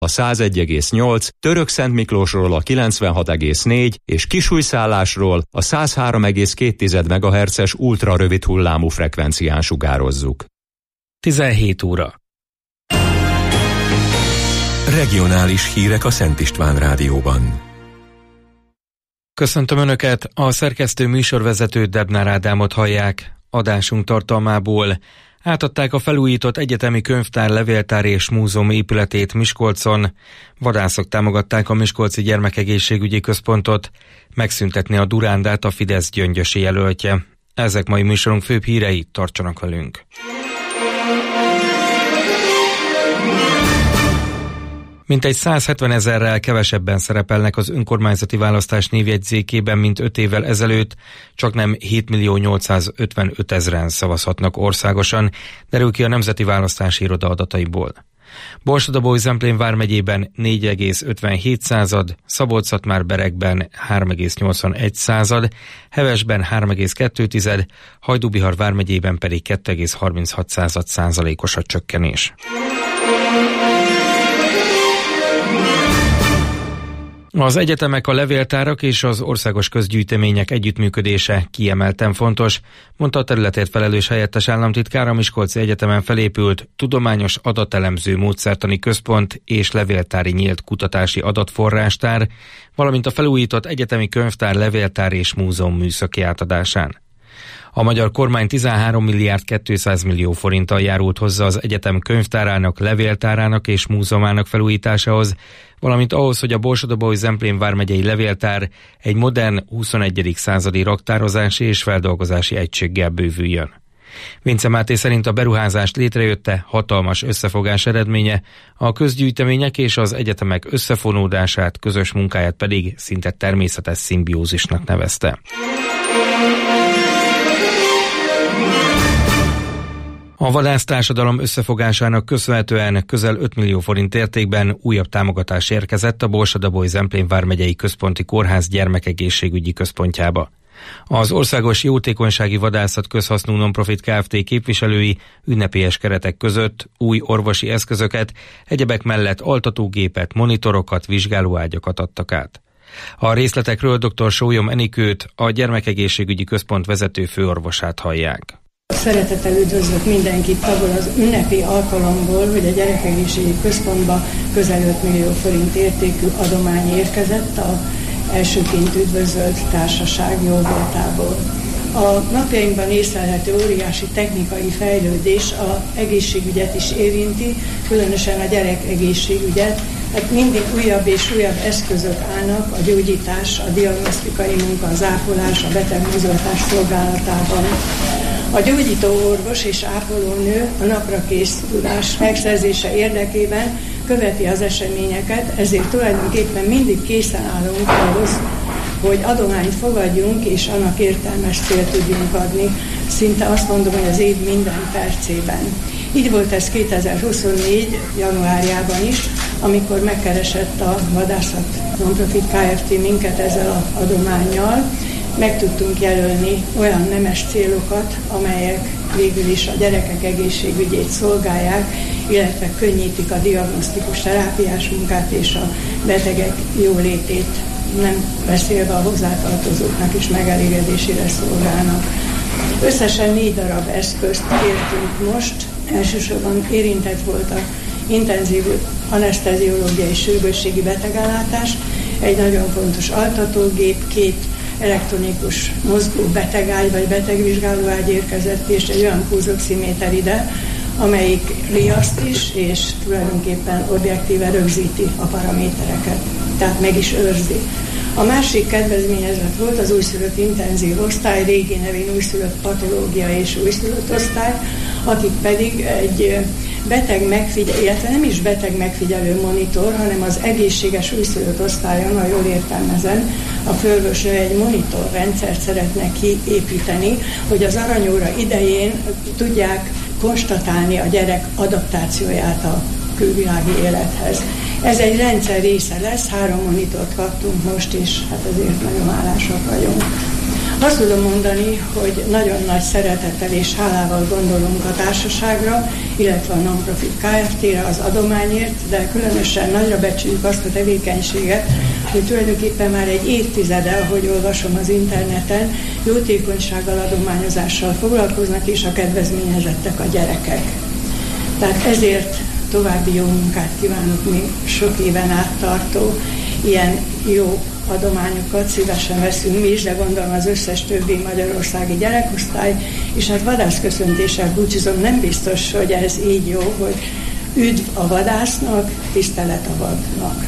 a 101,8, Törökszentmiklósról a 96,4 és Kisújszállásról a 103,2 MHz-es ultrarövid hullámú frekvencián sugározzuk. 17 óra. Regionális hírek a Szent István Rádióban. Köszöntöm Önöket, a szerkesztő műsorvezető Debnár Ádámot hallják. Adásunk tartalmából: átadták a felújított egyetemi könyvtár, levéltár és múzeum épületét Miskolcon, vadászok támogatták a Miskolci Gyermekegészségügyi Központot, megszüntetni a durándát a Fidesz gyöngyösi jelöltje. Ezek mai műsorunk főbb hírei, tartsanak velünk! Mintegy 170 000-rel kevesebben szerepelnek az önkormányzati választás névjegyzékében, mint 5 évvel ezelőtt, csaknem 7.855 000-en szavazhatnak országosan, derül ki a Nemzeti Választási Iroda adataiból. Borsod-Abaúj-Zemplén vármegyében 4,57, Szabolcs-Szatmár-Berekben 3,81, Hevesben 3,2, Hajdú-Bihar vármegyében pedig 2,36%-os a csökkenés. Az egyetemek, a levéltárak és az országos közgyűjtemények együttműködése kiemelten fontos, mondta a területért felelős helyettes államtitkár a Miskolci Egyetemen felépült Tudományos Adatelemző Módszertani Központ és Levéltári Nyílt Kutatási Adatforrástár, valamint a felújított egyetemi könyvtár, levéltár és múzeum műszaki átadásán. A magyar kormány 13 milliárd 200 millió forinttal járult hozzá az egyetem könyvtárának, levéltárának és múzeumának felújításához, valamint ahhoz, hogy a Borsod-Abaúj-Zemplén vármegyei levéltár egy modern 21. századi raktározási és feldolgozási egységgel bővüljön. Vince Máté szerint a beruházás létrejötte hatalmas összefogás eredménye, a közgyűjtemények és az egyetemek összefonódását, közös munkáját pedig szinte természetes szimbiózisnak nevezte. A vadásztársadalom összefogásának köszönhetően közel 5 millió forint értékben újabb támogatás érkezett a Borsod-Abaúj-Zemplén vármegyei központi kórház gyermekegészségügyi központjába. Az Országos Jótékonysági Vadászat Közhasznú Nonprofit Kft. Képviselői ünnepélyes keretek között új orvosi eszközöket, egyebek mellett altatógépet, monitorokat, vizsgálóágyakat adtak át. A részletekről dr. Sólyom Enikőt, a Gyermekegészségügyi Központ vezető főorvosát hallják. Szeretettel üdvözlök mindenkit abból az ünnepi alkalomból, hogy a Gyerekegészségügyi Központba közel 5 millió forint értékű adomány érkezett a elsőként üdvözölt társaság jóvoltából. A napjainkban észlelhető óriási technikai fejlődés az egészségügyet is érinti, különösen a gyerekegészségügyet. Hát mindig újabb és újabb eszközök állnak a gyógyítás, a diagnosztikai munka, az ápolás, a betegmozgatás szolgálatában. A gyógyító orvos és ápolónő a naprakész tudás megszerzése érdekében követi az eseményeket, ezért tulajdonképpen mindig készen állunk ahhoz, hogy adományt fogadjunk, és annak értelmes célt tudjunk adni. Szinte azt mondom, hogy az év minden percében. Így volt ez 2024. januárjában is, amikor megkeresett a Vadászat Nonprofit Kft. Minket ezzel az adománnyal. Meg tudtunk jelölni olyan nemes célokat, amelyek végül is a gyerekek egészségügyét szolgálják, illetve könnyítik a diagnosztikus terápiás munkát és a betegek jólétét, nem beszélve a hozzátartozóknak is megelégedésére szolgálnak. Összesen 4 darab eszközt kértünk most, elsősorban érintett volt a intenzív aneszteziológiai és sürgősségi betegellátás, egy nagyon fontos altatógép, 2 elektronikus mozgó betegágy vagy betegvizsgálóágy érkezett, és egy olyan pulzoximéter ide, amelyik riaszt is, és tulajdonképpen objektíve rögzíti a paramétereket, tehát meg is őrzi. A másik kedvezményezett volt az újszülött intenzív osztály, régi nevén újszülött patológia és újszülött osztály, akik pedig egy beteg megfigyelő, illetve nem is beteg megfigyelő monitor, hanem az egészséges újszülött osztályon, ha jól értelmezem, a főorvosnő egy monitorrendszert szeretne kiépíteni, hogy az aranyóra idején tudják konstatálni a gyerek adaptációját a külvilági élethez. Ez egy rendszer része lesz, 3 monitort kaptunk most is, hát ezért nagyon hálásak vagyunk. Azt tudom mondani, hogy nagyon nagy szeretettel és hálával gondolunk a társaságra, illetve a non-profit Kft-re az adományért, de különösen nagyra becsüljük azt a tevékenységet, hogy tulajdonképpen már egy évtizede, ahogy olvasom az interneten, jótékonysággal, adományozással foglalkoznak, és a kedvezményezettek a gyerekek. Tehát ezért további jó munkát kívánok még sok éven át tartó ilyen jó adományokat szívesen veszünk mi is, de gondolom az összes többi magyarországi gyerekosztály, és hát vadászköszöntéssel búcsúzom, nem biztos, hogy ez így jó, hogy üdv a vadásznak, tisztelet a vadnak.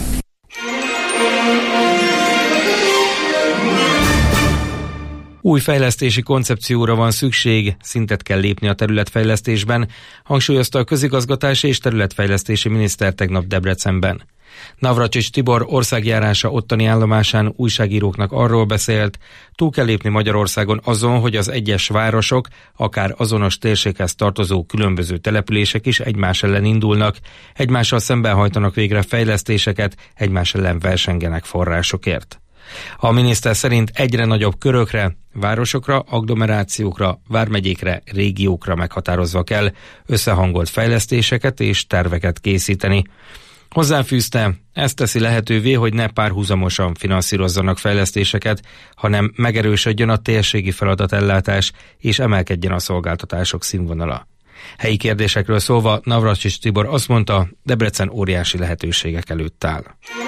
Új fejlesztési koncepcióra van szükség, szintet kell lépni a területfejlesztésben, hangsúlyozta a közigazgatási és területfejlesztési miniszter tegnap Debrecenben. Navracsics Tibor országjárása ottani állomásán újságíróknak arról beszélt, túl kell lépni Magyarországon azon, hogy az egyes városok, akár azonos térséghez tartozó különböző települések is egymás ellen indulnak, egymással szemben hajtanak végre fejlesztéseket, egymás ellen versengenek forrásokért. A miniszter szerint egyre nagyobb körökre, városokra, agglomerációkra, vármegyékre, régiókra meghatározva kell összehangolt fejlesztéseket és terveket készíteni. Hozzáfűzte, ezt teszi lehetővé, hogy ne párhuzamosan finanszírozzanak fejlesztéseket, hanem megerősödjön a térségi feladatellátás és emelkedjen a szolgáltatások színvonala. Helyi kérdésekről szólva Navracsics Tibor azt mondta, Debrecen óriási lehetőségek előtt áll.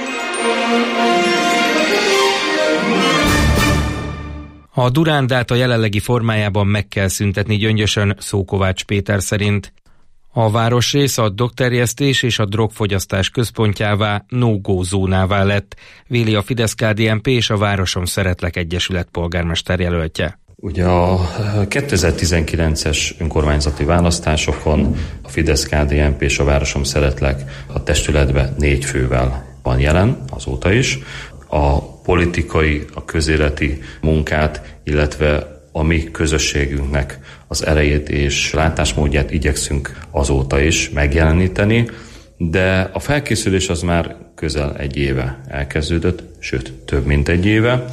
A Durándát a jelenlegi formájában meg kell szüntetni Gyöngyösön, Szókovács Péter szerint. A városrész a drogterjesztés és a drogfogyasztás központjává, no-go zónává lett, véli a Fidesz-KDNP és a Városom Szeretlek Egyesület polgármesterjelöltje. Ugye a 2019-es önkormányzati választásokon a Fidesz-KDNP és a Városom Szeretlek a testületben 4 fővel van jelen, azóta is. A politikai, a közéleti munkát, illetve a mi közösségünknek az erejét és látásmódját igyekszünk azóta is megjeleníteni, de a felkészülés az már közel 1 éve elkezdődött, sőt több mint 1 éve,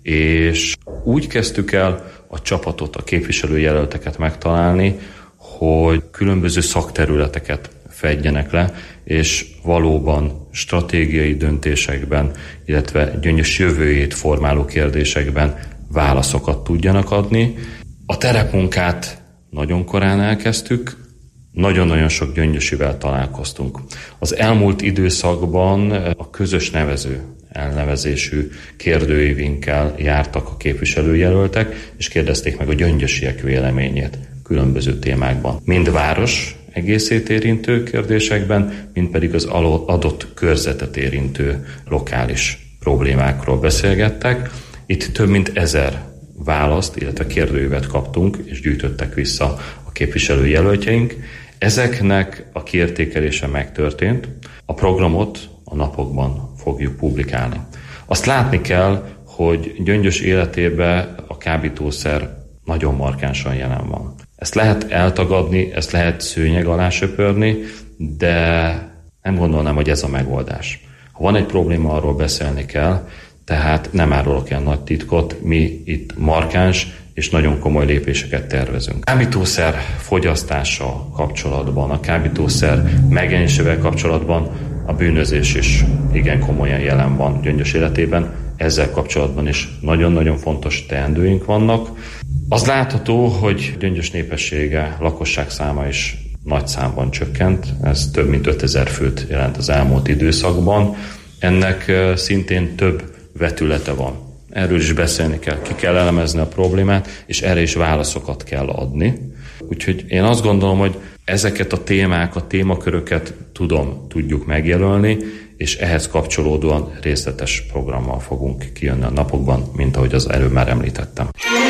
és úgy kezdtük el a csapatot, a képviselőjelölteket megtalálni, hogy különböző szakterületeket fedjenek le, és valóban stratégiai döntésekben, illetve Gyöngyös jövőjét formáló kérdésekben válaszokat tudjanak adni. A terepmunkát nagyon korán elkezdtük, nagyon-nagyon sok gyöngyösivel találkoztunk. Az elmúlt időszakban a közös nevező elnevezésű kérdőívinkkel jártak a képviselőjelöltek, és kérdezték meg a gyöngyösiek véleményét különböző témákban. Mind város egészét érintő kérdésekben, mind pedig az adott körzetet érintő lokális problémákról beszélgettek. Itt több mint 1000 választ, illetve kérdőívet kaptunk, és gyűjtöttek vissza a képviselőjelöltjeink. Ezeknek a kiértékelése megtörtént. A programot a napokban fogjuk publikálni. Azt látni kell, hogy Gyöngyös életében a kábítószer nagyon markánsan jelen van. Ezt lehet eltagadni, ezt lehet szőnyeg alá söpörni, de nem gondolnám, hogy ez a megoldás. Ha van egy probléma, arról beszélni kell, tehát nem árulok el nagy titkot, mi itt markáns és nagyon komoly lépéseket tervezünk. A kábítószer fogyasztással kapcsolatban, a kábítószer megjelenésével kapcsolatban a bűnözés is igen komolyan jelen van Gyöngyös életében. Ezzel kapcsolatban is nagyon-nagyon fontos teendőink vannak. Az látható, hogy Gyöngyös népessége, lakosság száma is nagy számban csökkent. Ez több mint 5000 főt jelent az elmúlt időszakban. Ennek szintén több vetülete van. Erről is beszélni kell, ki kell elemezni a problémát, és erre is válaszokat kell adni. Úgyhogy én azt gondolom, hogy ezeket a témák, a témaköröket tudjuk megjelölni, és ehhez kapcsolódóan részletes programmal fogunk kijönni a napokban, mint ahogy az előbb már említettem.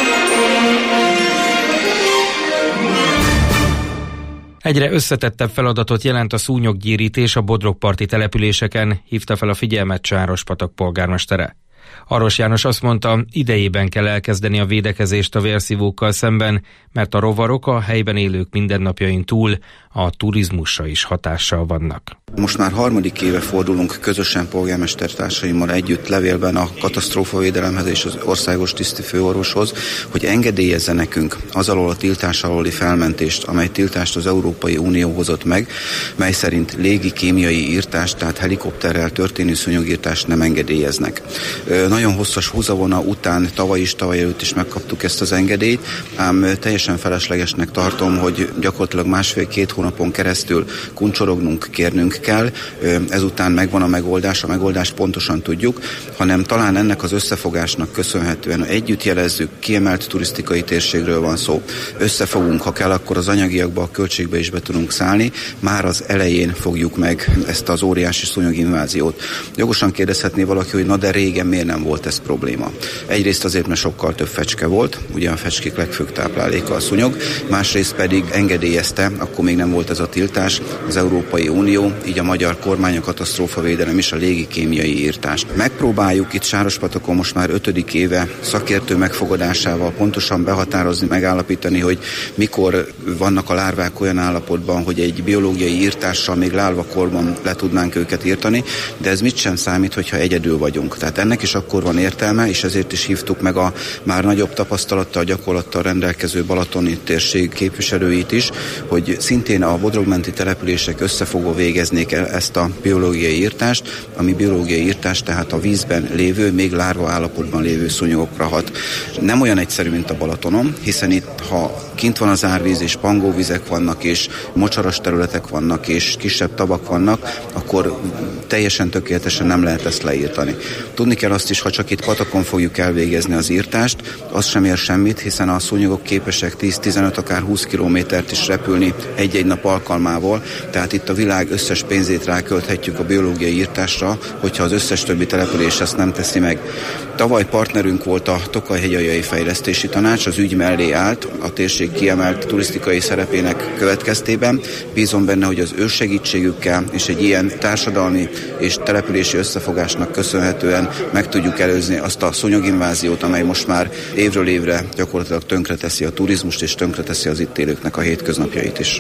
Egyre összetettebb feladatot jelent a szúnyoggyérítés a bodrogparti településeken, hívta fel a figyelmet Csárospatak polgármestere. Aros János azt mondta, idejében kell elkezdeni a védekezést a vérszívókkal szemben, mert a rovarok a helyben élők mindennapjain túl a turizmusra is hatással vannak. Most már harmadik éve fordulunk közösen polgármestertársaimmal együtt levélben a katasztrófavédelemhez és az országos tisztifőorvoshoz, hogy engedélyezze nekünk az alól a tiltás alóli felmentést, amely tiltást az Európai Unió hozott meg, mely szerint légi kémiai írtást, tehát helikopterrel történő szúnyogírtást nem engedélyeznek. Nagyon hosszas húzavona után tavaly előtt is megkaptuk ezt az engedélyt, ám teljesen feleslegesnek tartom, hogy gyakorlatilag 1,5-2 hónapon keresztül kuncsorognunk, kérnünk kell, ezután megvan a megoldást pontosan tudjuk, hanem talán ennek az összefogásnak köszönhetően együtt jelezzük, kiemelt turisztikai térségről van szó. Összefogunk, ha kell, akkor az anyagiakba, a költségbe is be tudunk szállni, már az elején fogjuk meg ezt az óriási szúnyoginváziót. Jogosan kérdezhetné valaki, hogy na de régen miért nem volt ez probléma. Egyrészt azért, mert sokkal több fecske volt, ugye a fecskék legfőbb tápláléka a szúnyog, másrészt pedig engedélyezte, akkor még nem volt ez a tiltás, az Európai Unió, így a magyar kormány, a katasztrófavédelem is a légikémiai írtást. Megpróbáljuk itt Sárospatokon most már 5. éve szakértő megfogadásával pontosan behatározni, megállapítani, hogy mikor vannak a lárvák olyan állapotban, hogy egy biológiai írtással még lárvakorban le tudnánk őket írtani, de ez mit sem számít, hogyha egyedül vagyunk. Tehát ennek is akkor van értelme, és ezért is hívtuk meg a már nagyobb tapasztalattal, gyakorlattal rendelkező balatoni térség képviselőit is, hogy szintén a bodrogmenti települések összefogva végeznék el ezt a biológiai írtást, ami biológiai írtás tehát a vízben lévő, még lárva állapotban lévő szúnyogokra hat. Nem olyan egyszerű, mint a Balatonon, hiszen itt, ha kint van az árvíz, és pangóvizek vannak, és mocsaras területek vannak, és kisebb tavak vannak, akkor teljesen tökéletesen nem lehet ezt leírtani. Tudni kell azt is, ha csak itt patakon fogjuk elvégezni az írtást, az sem ér semmit, hiszen a szúnyogok képesek 10-15, akár 20 kilométert is repülni egy-egy nap alkalmával, tehát itt a világ összes pénzét rákölthetjük a biológiai írtásra, hogyha az összes többi település ezt nem teszi meg. Tavaly partnerünk volt a Tokaj-hegyaljai Fejlesztési Tanács, az ügy mellé állt a térség kiemelt turisztikai szerepének következtében. Bízom benne, hogy az ő segítségükkel és egy ilyen társadalmi és települési összefogásnak köszönhetően meg tudjuk előzni azt a szúnyoginváziót, amely most már évről évre gyakorlatilag tönkreteszi a turizmust és tönkreteszi az itt élőknek a hétköznapjait is.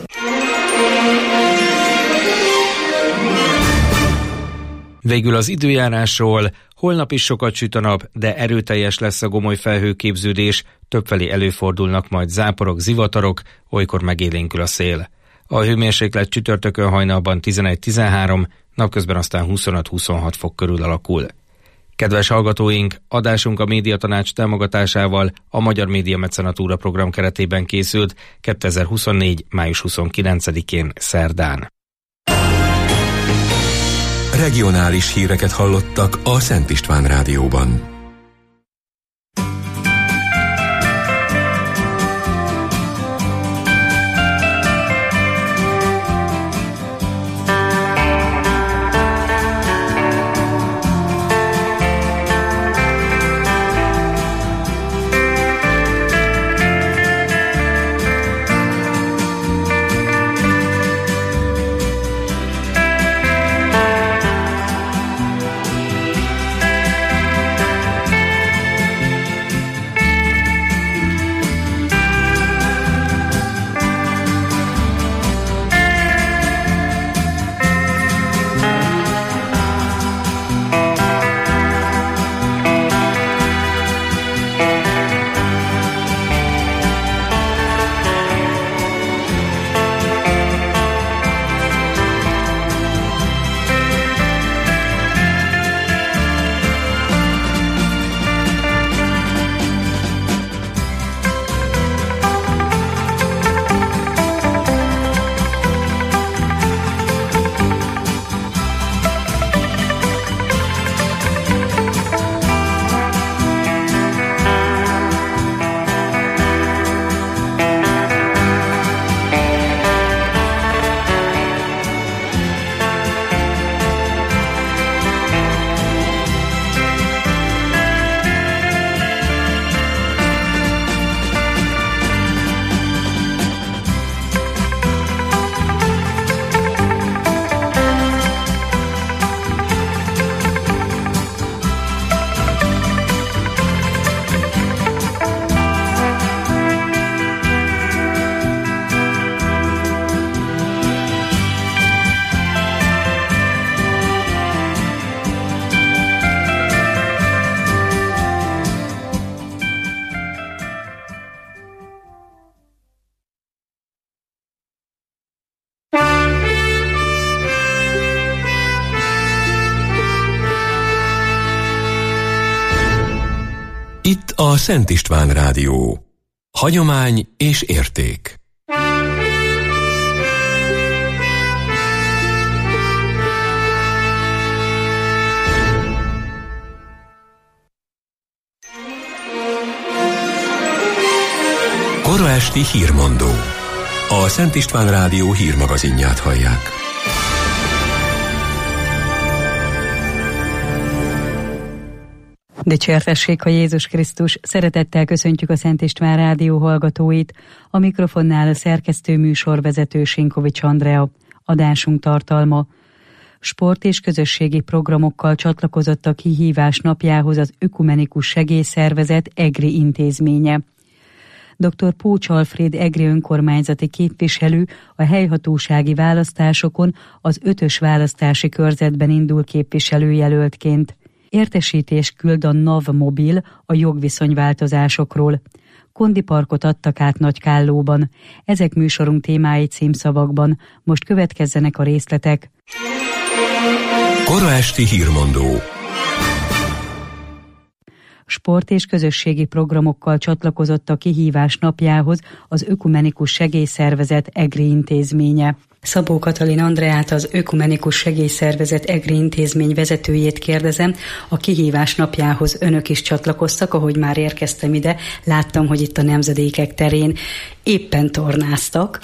Végül az időjárásról. Holnap is sokat süt a nap, de erőteljes lesz a gomoly felhőképződés, többfelé előfordulnak majd záporok, zivatarok, olykor megélénkül a szél. A hőmérséklet csütörtökön hajnalban 11-13, napközben aztán 25-26 fok körül alakul. Kedves hallgatóink, adásunk a Médiatanács támogatásával a Magyar Média Mecenatúra program keretében készült 2024. május 29-én szerdán. Regionális híreket hallottak a Szent István Rádióban. Itt a Szent István Rádió. Hagyomány és érték. Kora esti hírmondó. A Szent István Rádió hírmagazinját hallják. Dicsértessék a Jézus Krisztus! Szeretettel köszöntjük a Szent István Rádió hallgatóit. A mikrofonnál a szerkesztő műsorvezető Sinkovics Andrea. Adásunk tartalma: sport és közösségi programokkal csatlakozott a kihívás napjához az Ökumenikus Segélyszervezet EGRI intézménye. Dr. Pócs Alfréd EGRI önkormányzati képviselő a helyhatósági választásokon az 5-ös választási körzetben indul képviselőjelöltként. Értesítést küld a NAV Mobil a jogviszonyváltozásokról. Kondiparkot adtak át Nagykállóban. Ezek műsorunk témái címszavakban. Most következzenek a részletek. Kora esti hírmondó. Sport és közösségi programokkal csatlakozott a kihívás napjához az Ökumenikus Segélyszervezet EGRI intézménye. Szabó Katalin Andreát, az Ökumenikus Segélyszervezet EGRI intézmény vezetőjét kérdezem. A kihívás napjához önök is csatlakoztak, ahogy már érkeztem ide. Láttam, hogy itt a Nemzedékek terén éppen tornáztak,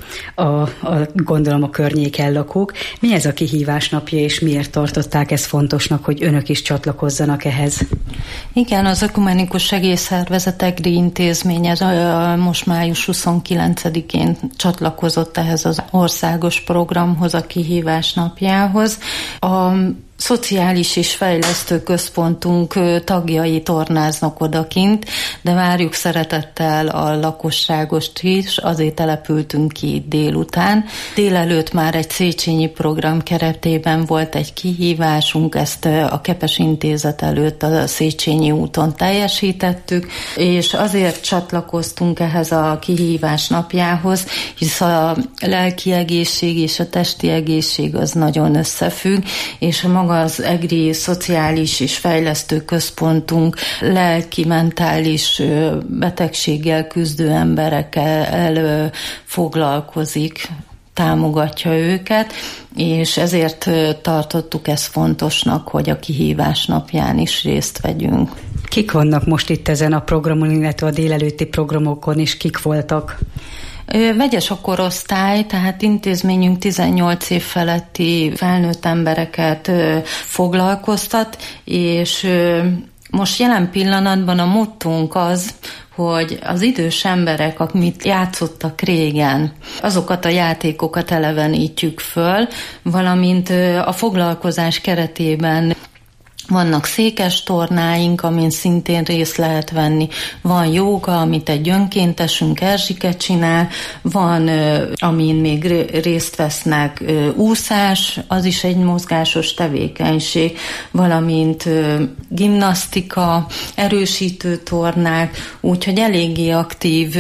gondolom a környéken lakók. Mi ez a kihívás napja, és miért tartották ezt fontosnak, hogy önök is csatlakozzanak ehhez? Igen, az Ökumenikus Segélyszervezet EGRI intézménye most május 29-én csatlakozott ehhez az országos programhoz, a kihívás napjához. A Szociális és Fejlesztő Központunk tagjai tornáznak odakint, de várjuk szeretettel a lakosságost is, azért települtünk ki délután. Délelőtt már egy Széchenyi program keretében volt egy kihívásunk, ezt a Kepes Intézet előtt a Széchenyi úton teljesítettük, és azért csatlakoztunk ehhez a kihívás napjához, hisz a lelki egészség és a testi egészség az nagyon összefügg, és maga az EGRI Szociális és Fejlesztő Központunk lelki-mentális betegséggel küzdő emberekkel foglalkozik, támogatja őket, és ezért tartottuk ezt fontosnak, hogy a kihívás napján is részt vegyünk. Kik vannak most itt ezen a programon, illetve a délelőtti programokon, és kik voltak? Vegyes a korosztály, tehát intézményünk 18 év feletti felnőtt embereket foglalkoztat, és most jelen pillanatban a mottónk az, hogy az idős emberek, amit játszottak régen, azokat a játékokat elevenítjük föl, valamint a foglalkozás keretében vannak székes tornáink, amin szintén részt lehet venni. Van jóga, amit egy önkéntesünk, Erzsike csinál. Van, amin még részt vesznek, úszás, az is egy mozgásos tevékenység, valamint gimnasztika, erősítő tornák, úgyhogy eléggé aktív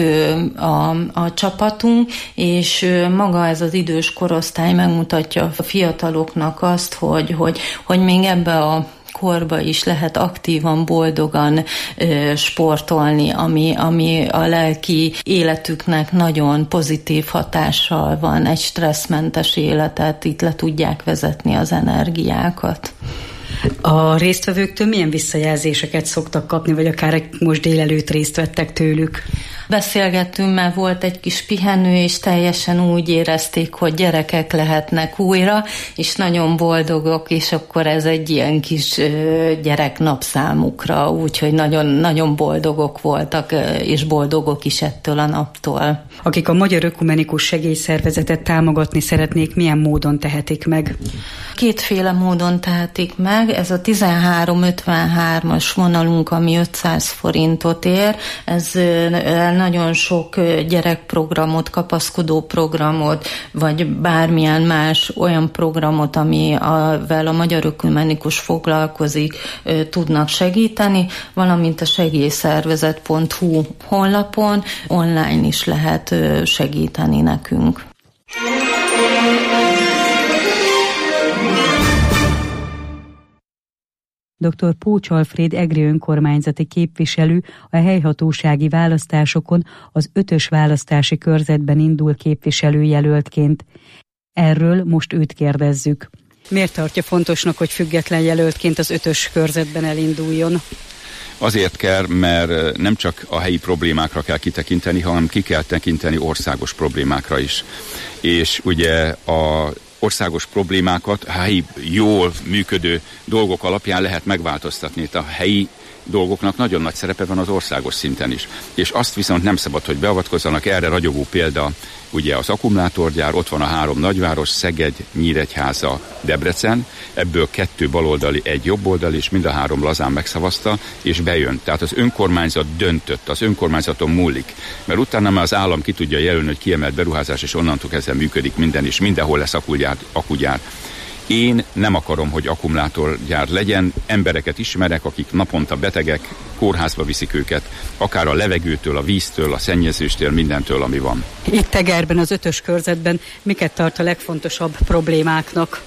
a csapatunk, és maga ez az idős korosztály megmutatja a fiataloknak azt, hogy még ebbe a korba is lehet aktívan, boldogan sportolni, ami a lelki életüknek nagyon pozitív hatással van, egy stresszmentes életet, itt le tudják vezetni az energiákat. A résztvevőktől milyen visszajelzéseket szoktak kapni, vagy akár most délelőtt részt vettek tőlük? Beszélgettünk, mert volt egy kis pihenő, és teljesen úgy érezték, hogy gyerekek lehetnek újra, és nagyon boldogok, és akkor ez egy ilyen kis gyereknap számukra, úgyhogy nagyon, nagyon boldogok voltak, és boldogok is ettől a naptól. Akik a Magyar Ökumenikus Segélyszervezetet támogatni szeretnék, milyen módon tehetik meg? Kétféle módon tehetik meg. Ez a 1353-as vonalunk, ami 500 forintot ér. Ez nagyon sok gyerekprogramot, kapaszkodó programot, vagy bármilyen más olyan programot, amivel a Magyar Ökumenikus foglalkozik, tudnak segíteni, valamint a segélyszervezet.hu honlapon online is lehet segíteni nekünk. Dr. Pócs Alfréd egri önkormányzati képviselő a helyhatósági választásokon az 5-ös választási körzetben indul képviselőjelöltként. Erről most őt kérdezzük. Miért tartja fontosnak, hogy független jelöltként az 5-ös körzetben elinduljon? Azért kell, mert nem csak a helyi problémákra kell kitekinteni, hanem ki kell tekinteni országos problémákra is. És ugye a országos problémákat a helyi jól működő dolgok alapján lehet megváltoztatni. A helyi dolgoknak nagyon nagy szerepe van az országos szinten is. És azt viszont nem szabad, hogy beavatkozzanak. Erre ragyogó példa ugye az akkumulátorgyár, ott van a 3 nagyváros, Szeged, Nyíregyháza, Debrecen, ebből 2 baloldali, 1 jobboldali, és mind a 3 lazán megszavazta, és bejön. Tehát az önkormányzat döntött, az önkormányzaton múlik. Mert utána már az állam ki tudja jelölni, hogy kiemelt beruházás, és onnantól kezdve működik minden, és mindenhol lesz akkugyár. Én nem akarom, hogy akkumulátorgyár legyen, embereket ismerek, akik naponta betegek, kórházba viszik őket, akár a levegőtől, a víztől, a szennyezéstől, mindentől, ami van. Itt Egerben, az 5-ös körzetben miket tart a legfontosabb problémáknak?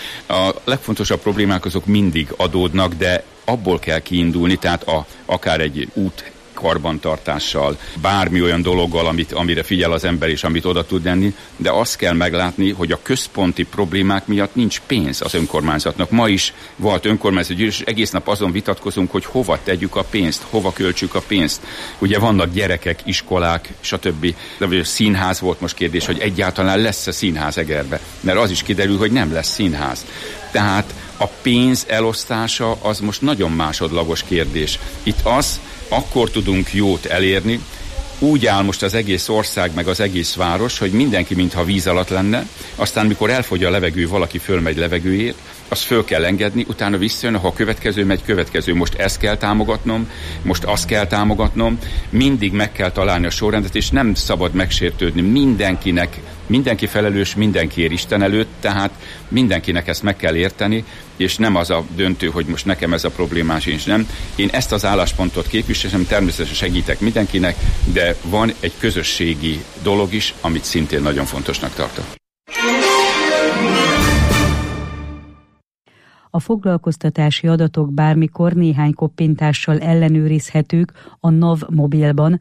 A legfontosabb problémák azok mindig adódnak, de abból kell kiindulni, tehát akár egy út karbantartással, bármi olyan dologgal, amire figyel az ember és amit oda tud lenni, de azt kell meglátni, hogy a központi problémák miatt nincs pénz az önkormányzatnak. Ma is volt önkormányzatgyűlés, és egész nap azon vitatkozunk, hogy hova tegyük a pénzt, hova költsük a pénzt. Ugye vannak gyerekek, iskolák, stb. De a színház volt most kérdés, hogy egyáltalán lesz-e színház Egerbe, mert az is kiderül, hogy nem lesz színház. Tehát a pénz elosztása az most nagyon másodlagos kérdés. Itt akkor tudunk jót elérni, úgy áll most az egész ország, meg az egész város, hogy mindenki mintha víz alatt lenne, aztán mikor elfogy a levegő, valaki fölmegy levegőért, azt föl kell engedni, utána visszajön, ha a következő megy, következő. Most ezt kell támogatnom, most azt kell támogatnom, mindig meg kell találni a sorrendet, és nem szabad megsértődni mindenki felelős, mindenkiért Isten előtt, tehát mindenkinek ezt meg kell érteni, és nem az a döntő, hogy most nekem ez a problémás, és nem. Én ezt az álláspontot képviselem, természetesen segítek mindenkinek, de van egy közösségi dolog is, amit szintén nagyon fontosnak tartok. A foglalkoztatási adatok bármikor néhány koppintással ellenőrizhetők a NAV mobilban,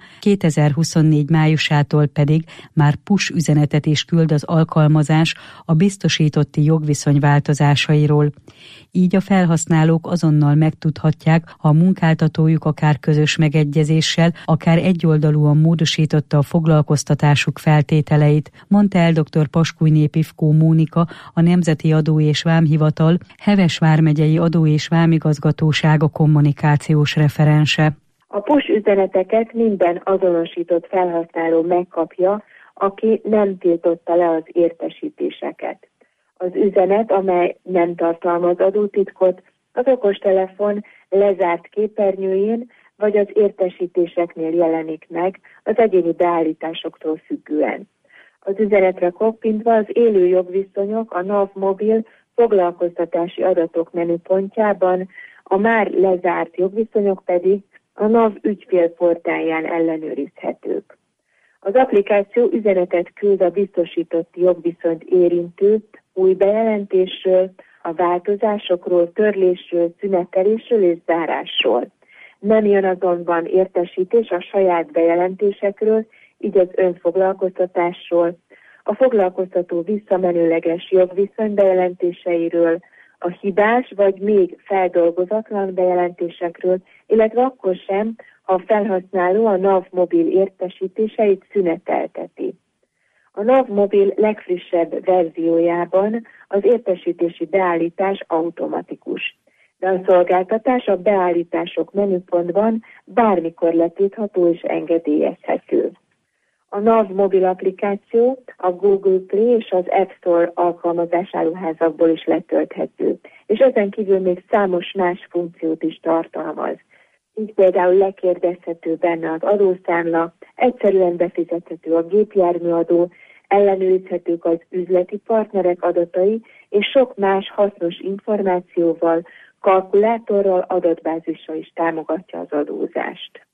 2024 májusától pedig már push üzenetet is küld az alkalmazás a biztosítotti jogviszony változásairól. Így a felhasználók azonnal megtudhatják, ha a munkáltatójuk akár közös megegyezéssel, akár egyoldalúan módosította a foglalkoztatásuk feltételeit, mondta el dr. Paskújné Pivkó Mónika, a Nemzeti Adó és Vámhivatal Heves vármegyei adó- és vámigazgatósága kommunikációs referense. A push üzeneteket minden azonosított felhasználó megkapja, aki nem tiltotta le az értesítéseket. Az üzenet, amely nem tartalmaz adótitkot, az okostelefon lezárt képernyőjén vagy az értesítéseknél jelenik meg az egyéni beállításoktól függően. Az üzenetre koppintva az élő jogviszonyok a NAV mobil foglalkoztatási adatok menüpontjában, a már lezárt jogviszonyok pedig a NAV ügyfélportálján ellenőrizhetők. Az applikáció üzenetet küld a biztosítotti jogviszonyt érintő új bejelentésről, a változásokról, törlésről, szünetelésről és zárásról. Nem jön azonban értesítés a saját bejelentésekről, így az önfoglalkoztatásról, a foglalkoztató visszamenőleges jogviszony bejelentéseiről, a hibás vagy még feldolgozatlan bejelentésekről, illetve akkor sem, ha a felhasználó a NAV mobil értesítéseit szünetelteti. A NAV mobil legfrissebb verziójában az értesítési beállítás automatikus, de a szolgáltatás a beállítások menüpontban bármikor letiltható és engedélyezhető. A NAV mobil applikáció a Google Play és az App Store alkalmazásáruházakból is letölthető, és ezen kívül még számos más funkciót is tartalmaz. Így például lekérdezhető benne az adószámla, egyszerűen befizethető a gépjárműadó, ellenőrizhetők az üzleti partnerek adatai, és sok más hasznos információval, kalkulátorral, adatbázissal is támogatja az adózást.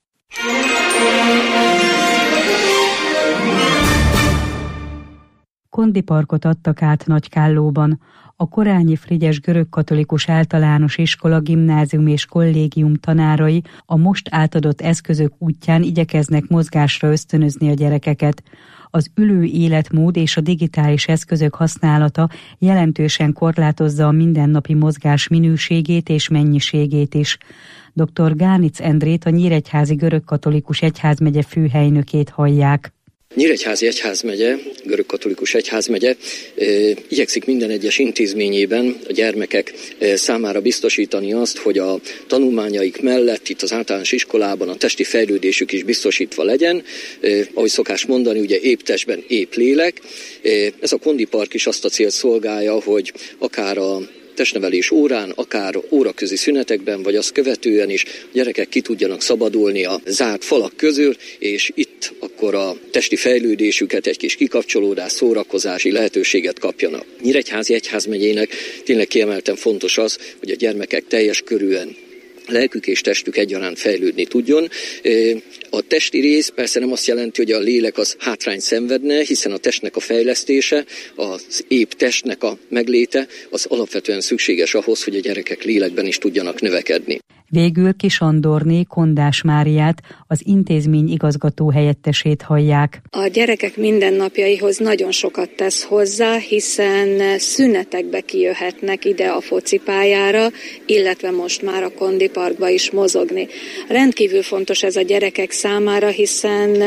Kondiparkot adtak át Nagykállóban. A Korányi Frigyes Görögkatolikus Általános Iskola, Gimnázium és Kollégium tanárai a most átadott eszközök útján igyekeznek mozgásra ösztönözni a gyerekeket. Az ülő életmód és a digitális eszközök használata jelentősen korlátozza a mindennapi mozgás minőségét és mennyiségét is. Dr. Gárnic Endrét, a Nyíregyházi Görögkatolikus Egyházmegye főhelynökét hallják. Nyíregyházi Egyházmegye, Görögkatolikus Egyházmegye igyekszik minden egyes intézményében a gyermekek számára biztosítani azt, hogy a tanulmányaik mellett itt az általános iskolában a testi fejlődésük is biztosítva legyen. Ahogy szokás mondani, ugye épp testben épp lélek. Ez a kondipark is azt a célt szolgálja, hogy akár a testnevelés órán, akár óraközi szünetekben, vagy azt követően is a gyerekek ki tudjanak szabadulni a zárt falak közül, és itt akkor a testi fejlődésüket, egy kis kikapcsolódás, szórakozási lehetőséget kapjanak. Nyíregyházi Egyházmegyének tényleg kiemelten fontos az, hogy a gyermekek teljes körűen lelkük és testük egyaránt fejlődni tudjon. A testi rész persze nem azt jelenti, hogy a lélek az hátrányt szenvedne, hiszen a testnek a fejlesztése, az épp testnek a megléte, az alapvetően szükséges ahhoz, hogy a gyerekek lélekben is tudjanak növekedni. Végül Kis Andorné Kondás Máriát, az intézmény igazgató helyettesét hallják. A gyerekek mindennapjaihoz nagyon sokat tesz hozzá, hiszen szünetekbe kijöhetnek ide a focipályára, illetve most már a kondiparkba is mozogni. Rendkívül fontos ez a gyerekek számára, hiszen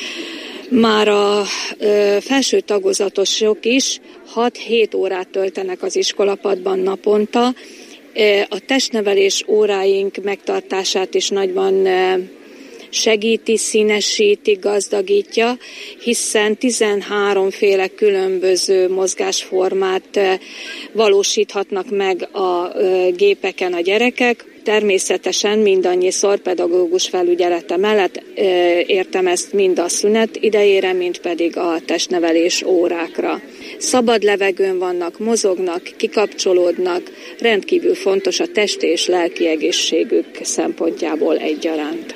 már a felső tagozatosok is 6-7 órát töltenek az iskolapadban naponta. A testnevelés óráink megtartását is nagyban segíti, színesíti, gazdagítja, hiszen 13 féle különböző mozgásformát valósíthatnak meg a gépeken a gyerekek. Természetesen mindannyiszor pedagógus felügyelete mellett értem ezt mind a szünet idejére, mind pedig a testnevelés órákra. Szabad levegőn vannak, mozognak, kikapcsolódnak, rendkívül fontos a testi és lelki egészségük szempontjából egyaránt.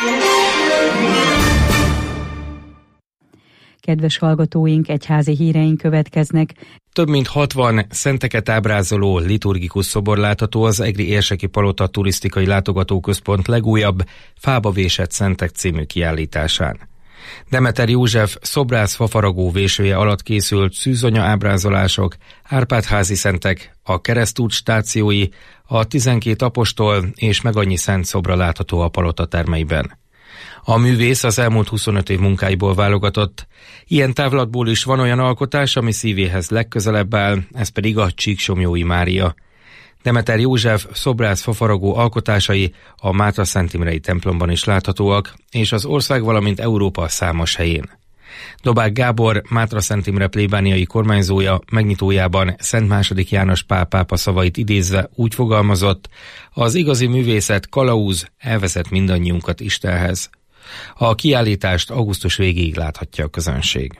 Kedves hallgatóink, egyházi híreink következnek. Több mint 60 szenteket ábrázoló liturgikus szobor látható az Egri Érseki Palota Turisztikai Látogatóközpont legújabb Fába vésett szentek című kiállításán. Demeter József szobrász fafaragó vésője alatt készült szűzonya ábrázolások, Árpád-házi szentek, a keresztút stációi, a 12 apostol és meg annyi szent szobra látható a palota termeiben. A művész az elmúlt 25 év munkáiból válogatott. Ilyen távlatból is van olyan alkotás, ami szívéhez legközelebb áll, ez pedig a Csíksomlyói Mária. Demeter József szobrász fafaragó alkotásai a Mátra-Szentimrei templomban is láthatóak, és az ország, valamint Európa számos helyén. Dobák Gábor, Mátra-Szent Imre plébániai kormányzója megnyitójában Szent II. János Pál pápa szavait idézve úgy fogalmazott: az igazi művészet kalauz, elvezet mindannyiunkat Istenhez. A kiállítást augusztus végéig láthatja a közönség.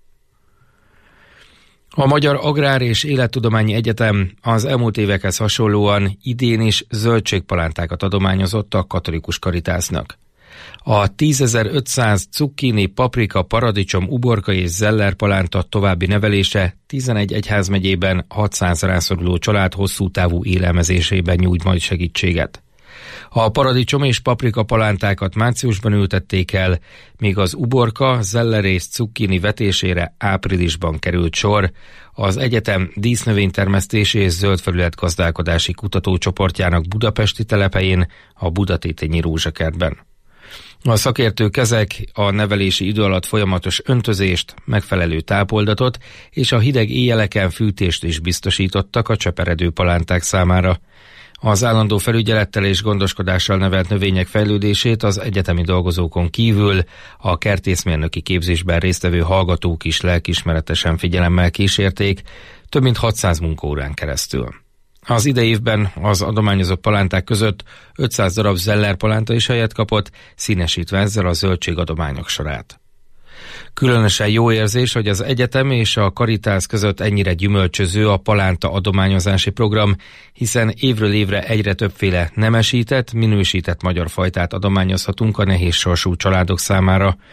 A Magyar Agrár és Élettudományi Egyetem az elmúlt évekhez hasonlóan idén is zöldségpalántákat adományozott a katolikus Caritasnak. A 10.500 cukkini, paprika, paradicsom, uborka és zeller palánta további nevelése 11 egyházmegyében 600 rászoruló család hosszú távú élelmezésében nyújt majd segítséget. A paradicsom és paprika palántákat márciusban ültették el, míg az uborka, zeller és cukkini vetésére áprilisban került sor az egyetem dísznövénytermesztési és zöldfelületgazdálkodási kutatócsoportjának budapesti telepelyén, a Budatétényi Rózsakertben. A szakértők ezek a nevelési idő alatt folyamatos öntözést, megfelelő tápoldatot és a hideg éjjeleken fűtést is biztosítottak a cseperedő palánták számára. Az állandó felügyelettel és gondoskodással nevelt növények fejlődését az egyetemi dolgozókon kívül a kertészmérnöki képzésben résztvevő hallgatók is lelkiismeretesen figyelemmel kísérték, több mint 600 munkaórán keresztül. Az idei évben az adományozott palánták között 500 darab zeller palánta is helyet kapott, színesítve ezzel a zöldségadományok sorát. Különösen jó érzés, hogy az egyetem és a Caritas között ennyire gyümölcsöző a palánta adományozási program, hiszen évről évre egyre többféle nemesített, minősített magyar fajtát adományozhatunk a nehéz sorsú családok számára.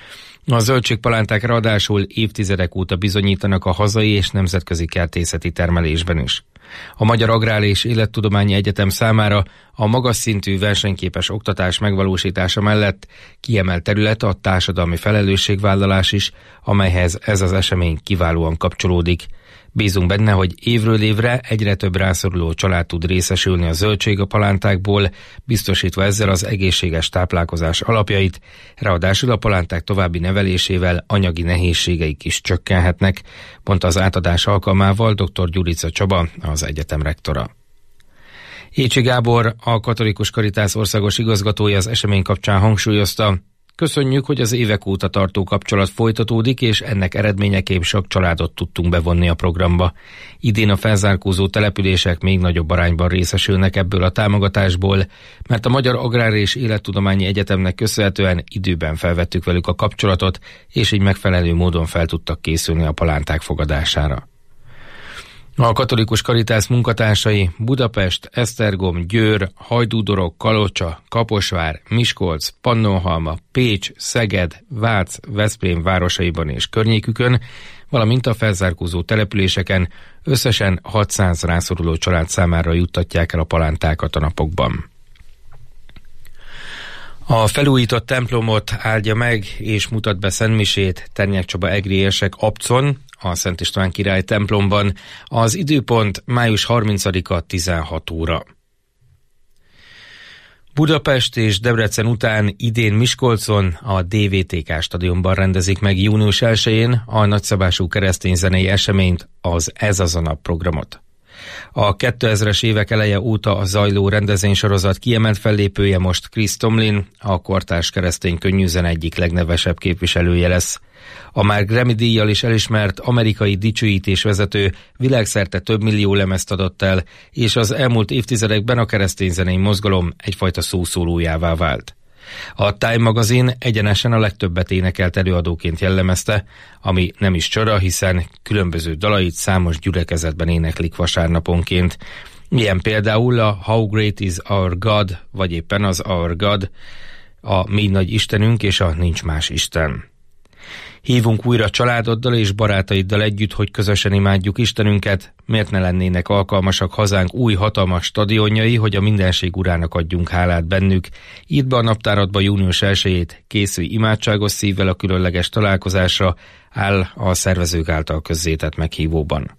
A zöldségpalánták ráadásul évtizedek óta bizonyítanak a hazai és nemzetközi kertészeti termelésben is. A Magyar Agrár és Élettudományi Egyetem számára a magas szintű versenyképes oktatás megvalósítása mellett kiemelt terület a társadalmi felelősségvállalás is, amelyhez ez az esemény kiválóan kapcsolódik. Bízunk benne, hogy évről évre egyre több rászoruló család tud részesülni a zöldségpalántákból, biztosítva ezzel az egészséges táplálkozás alapjait, ráadásul a palánták további nevelésével anyagi nehézségeik is csökkenhetnek, mondta az átadás alkalmával dr. Gyurica Csaba, az egyetem rektora. Écsi Gábor, a Katolikus Karitász országos igazgatója az esemény kapcsán hangsúlyozta: köszönjük, hogy az évek óta tartó kapcsolat folytatódik, és ennek eredményeképp sok családot tudtunk bevonni a programba. Idén a felzárkózó települések még nagyobb arányban részesülnek ebből a támogatásból, mert a Magyar Agrár és Élettudományi Egyetemnek köszönhetően időben felvettük velük a kapcsolatot, és így megfelelő módon fel tudtak készülni a palánták fogadására. A Katolikus Karitász munkatársai Budapest, Esztergom, Győr, Hajdúdorok, Kalocsa, Kaposvár, Miskolc, Pannonhalma, Pécs, Szeged, Vác, Veszprém városaiban és környékükön, valamint a felzárkózó településeken összesen 600 rászoruló család számára juttatják el a palántákat a napokban. A felújított templomot áldja meg és mutat be szentmisét Ternyák Csaba egri érsek Abcon, a Szent István király templomban. Az időpont május 30-a 16 óra. Budapest és Debrecen után idén Miskolcon a DVTK stadionban rendezik meg június 1-én a nagyszabású keresztényzenei eseményt, az Ez az a nap programot. A 2000-es évek eleje óta a zajló rendezvénysorozat kiemelt fellépője most Chris Tomlin, a kortárs keresztény könnyűzene egyik legnevesebb képviselője lesz. A már Grammy-díjjal is elismert amerikai dicsőítésvezető világszerte több millió lemezt adott el, és az elmúlt évtizedekben a keresztényzenei mozgalom egyfajta szószólójává vált. A Time magazin egyenesen a legtöbbet énekelt előadóként jellemezte, ami nem is csoda, hiszen különböző dalait számos gyülekezetben éneklik vasárnaponként. Ilyen például a How Great is Our God, vagy éppen az Our God, a Mi Nagy Istenünk és a Nincs Más Isten. Hívunk újra családoddal és barátaiddal együtt, hogy közösen imádjuk Istenünket, miért ne lennének alkalmasak hazánk új hatalmas stadionjai, hogy a mindenség urának adjunk hálát bennük. Írd be a naptáradba június 1-ét, készülj imádságos szívvel a különleges találkozásra, áll a szervezők által közzétett meghívóban.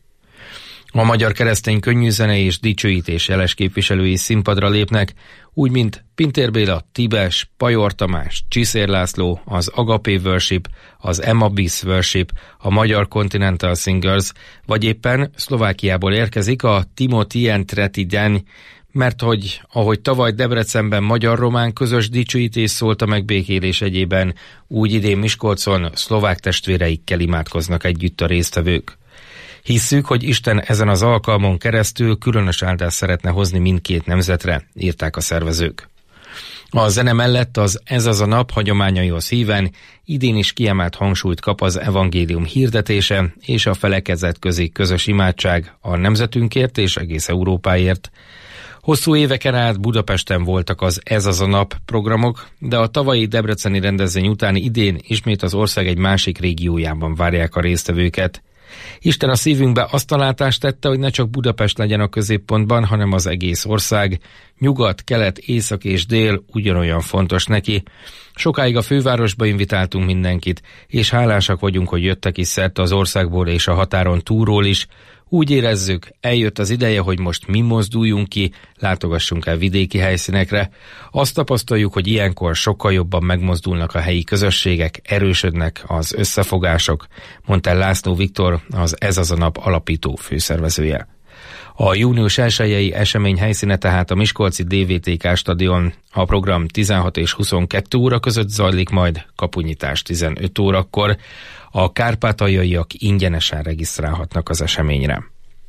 A magyar keresztény könnyűzene és dicsőítés jeles képviselői színpadra lépnek, úgy mint Pintér Béla, Tibes, Pajor Tamás, Csiszér László, az Agapé Worship, az Emma Bis Worship, a Magyar Continental Singers, vagy éppen Szlovákiából érkezik a Timotien Tretideny, mert hogy, ahogy tavaly Debrecenben magyar-román közös dicsőítés szólt a megbékélés egyében, úgy idén Miskolcon szlovák testvéreikkel imádkoznak együtt a résztvevők. Hisszük, hogy Isten ezen az alkalmon keresztül különös áldást szeretne hozni mindkét nemzetre, írták a szervezők. A zene mellett az Ez az a nap hagyományaihoz híven idén is kiemelt hangsúlyt kap az evangélium hirdetése és a felekezetközi közös imádság a nemzetünkért és egész Európáért. Hosszú éveken át Budapesten voltak az Ez az a nap programok, de a tavalyi debreceni rendezvény után idén ismét az ország egy másik régiójában várják a résztvevőket. Isten a szívünkbe azt a látást tette, hogy ne csak Budapest legyen a középpontban, hanem az egész ország. Nyugat, kelet, észak és dél ugyanolyan fontos neki. Sokáig a fővárosba invitáltunk mindenkit, és hálásak vagyunk, hogy jöttek is szerte az országból és a határon túlról is. Úgy érezzük, eljött az ideje, hogy most mi mozduljunk ki, látogassunk el vidéki helyszínekre. Azt tapasztaljuk, hogy ilyenkor sokkal jobban megmozdulnak a helyi közösségek, erősödnek az összefogások, mondta el László Viktor, az Ez az a nap alapító főszervezője. A június 1-i esemény helyszíne tehát a miskolci DVTK stadion. A program 16 és 22 óra között zajlik, majd kapunyitás 15 órakor. A kárpátaljaiak ingyenesen regisztrálhatnak az eseményre.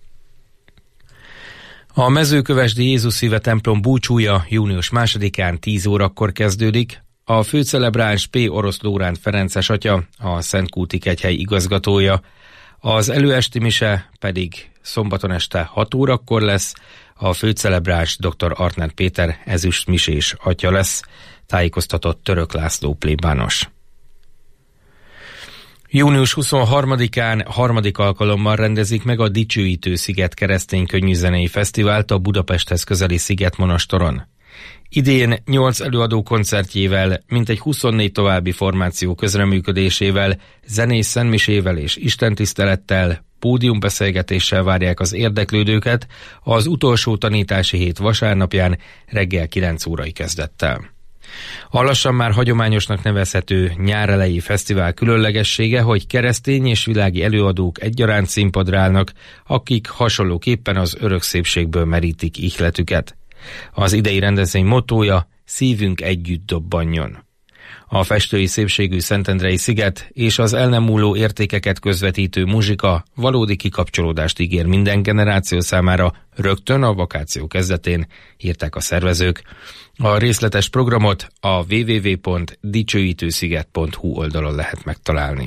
A Mezőkövesdi Jézus Szíve templom búcsúja június 2-án 10 órakor kezdődik. A főcelebráns P. Orosz Lóránt Ferences atya, a Szentkúti Kegyhely igazgatója. Az előesti mise pedig szombaton este 6 órakor lesz. A főcelebráns dr. Artner Péter ezüstmisés atya lesz, tájékoztatott Török László plébános. Június 23-án harmadik alkalommal rendezik meg a Dicsőítő Sziget keresztény könnyűzenei fesztivált a Budapesthez közeli Szigetmonostoron. Idén 8 előadó koncertjével, mintegy 24 további formáció közreműködésével, zenés szentmisével és istentisztelettel, pódiumbeszélgetéssel várják az érdeklődőket az utolsó tanítási hét vasárnapján reggel 9 órai kezdettel. A lassan már hagyományosnak nevezhető nyárelejé fesztivál különlegessége, hogy keresztény és világi előadók egyaránt színpadra állnak, akik hasonlóképpen az örök szépségből merítik ihletüket. Az idei rendezvény mottója: szívünk együtt dobbanjon. A festői szépségű Szentendrei sziget és az el nem múló értékeket közvetítő muzsika valódi kikapcsolódást ígér minden generáció számára rögtön a vakáció kezdetén, írták a szervezők. A részletes programot a www.dicsőítősziget.hu oldalon lehet megtalálni.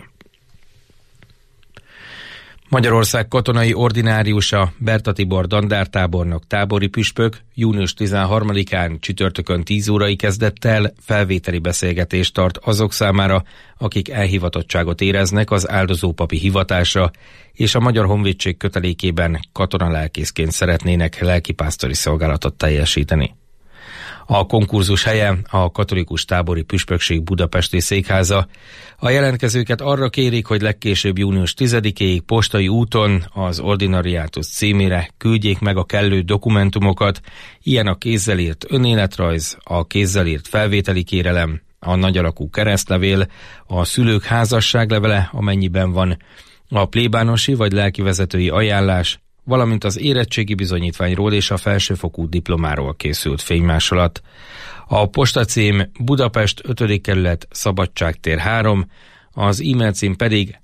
Magyarország katonai ordináriusa, Berta Tibor dandártábornok tábori püspök június 13-án csütörtökön 10 órai kezdettel felvételi beszélgetést tart azok számára, akik elhivatottságot éreznek az áldozópapi hivatásra, és a Magyar Honvédség kötelékében katonalelkészként szeretnének lelkipásztori szolgálatot teljesíteni. A konkurzus helye a Katolikus Tábori Püspökség budapesti székháza. A jelentkezőket arra kérik, hogy legkésőbb június 10-ig postai úton az Ordinariatus címére küldjék meg a kellő dokumentumokat, ilyen a kézzel írt önéletrajz, a kézzel írt felvételi kérelem, a nagyalakú keresztlevél, a szülők házasságlevele, amennyiben van, a plébánosi vagy lelkivezetői ajánlás, valamint az érettségi bizonyítványról és a felsőfokú diplomáról készült fénymásolat. A postacím Budapest 5. kerület, Szabadságtér 3, az e-mail cím pedig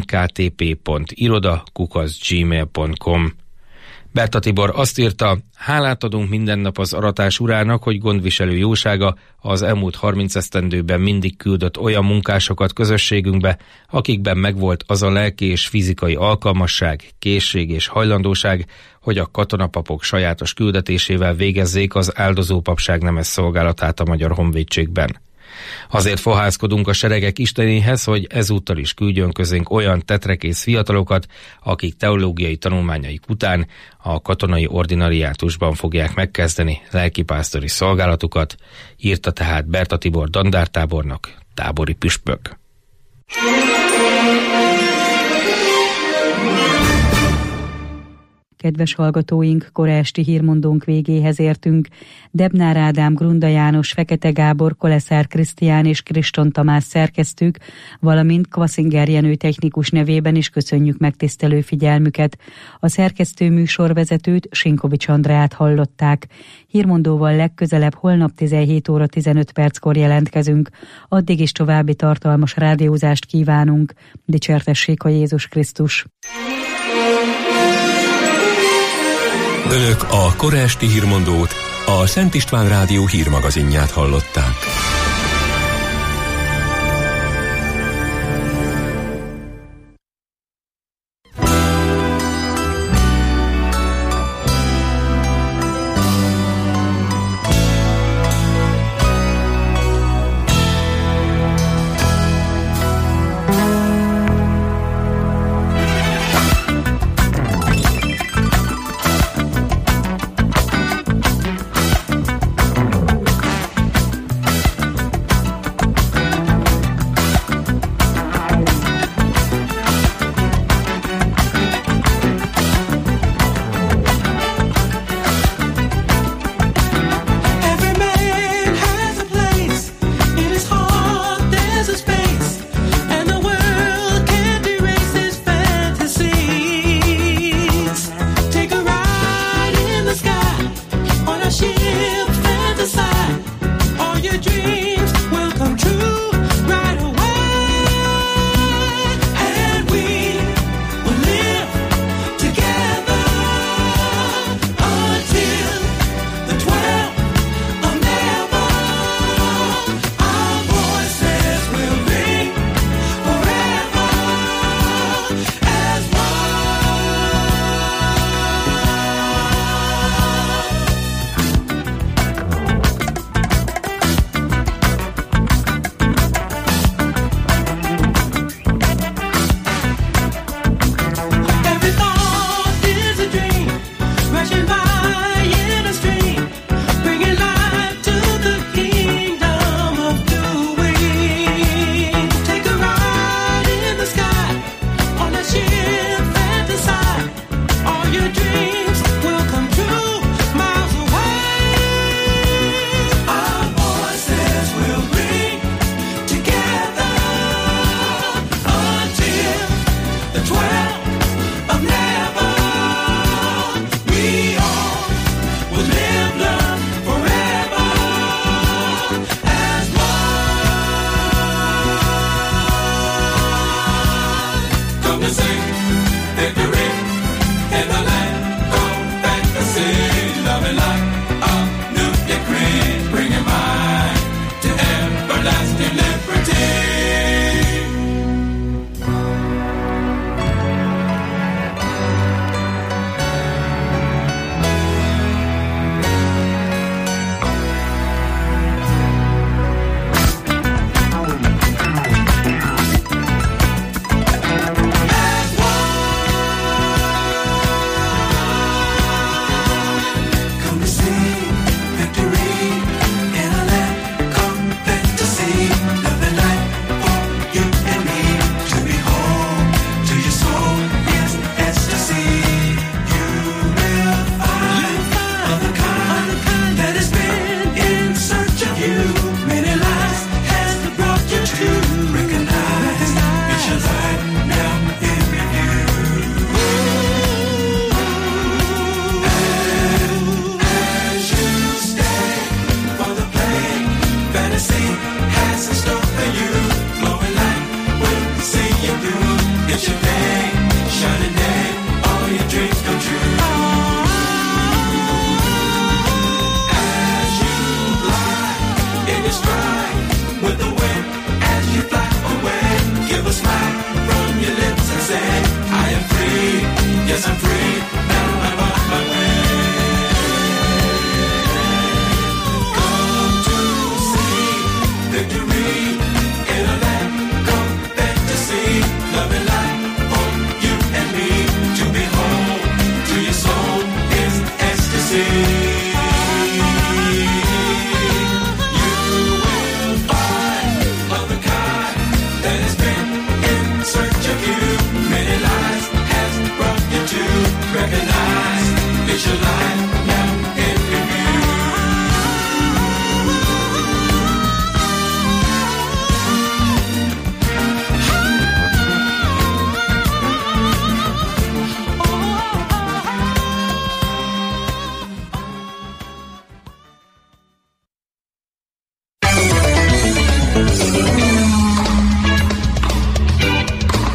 hmktp.iroda@gmail.com. Berta Tibor azt írta: hálát adunk minden nap az aratás urának, hogy gondviselő jósága az elmúlt 30 esztendőben mindig küldött olyan munkásokat közösségünkbe, akikben megvolt az a lelki és fizikai alkalmasság, készség és hajlandóság, hogy a katonapapok sajátos küldetésével végezzék az áldozópapság nemes szolgálatát a Magyar Honvédségben. Azért fohászkodunk a seregek istenéhez, hogy ezúttal is küldjön közénk olyan tetrekész fiatalokat, akik teológiai tanulmányaik után a katonai ordinariátusban fogják megkezdeni lelkipásztori szolgálatukat, írta tehát Berta Tibor dandártábornok, tábori püspök. Kedves hallgatóink, kora esti hírmondónk végéhez értünk. Debnár Ádám, Grunda János, Fekete Gábor, Koleszár Krisztián és Kriston Tamás szerkesztők, valamint Kvaszinger Jenő technikus nevében is köszönjük megtisztelő figyelmüket. A szerkesztő műsorvezetőt, Sinkovics Andreát hallották. Hírmondóval legközelebb holnap 17 óra 15 perckor jelentkezünk. Addig is további tartalmas rádiózást kívánunk. Dicsértessék a Jézus Krisztus! Önök a kora esti hírmondót, a Szent István Rádió hírmagazinját hallották.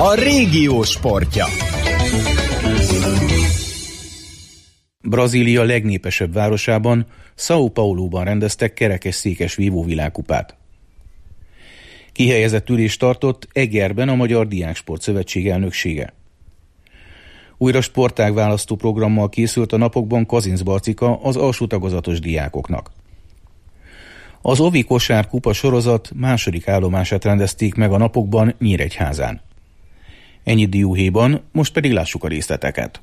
A régió sportja. Brazília legnépesebb városában, São Pauloban rendeztek kerekesszékes vívó világkupát. Kihelyezett ülést tartott Egerben a Magyar Diáksport Szövetség elnöksége. Újra sportág választó programmal készült a napokban Kazincbarcika az alsó tagozatos diákoknak. Az Ovi kosárkupa sorozat második állomását rendezték meg a napokban Nyíregyházán. Ennyi dióhéjban, most pedig lássuk a részleteket.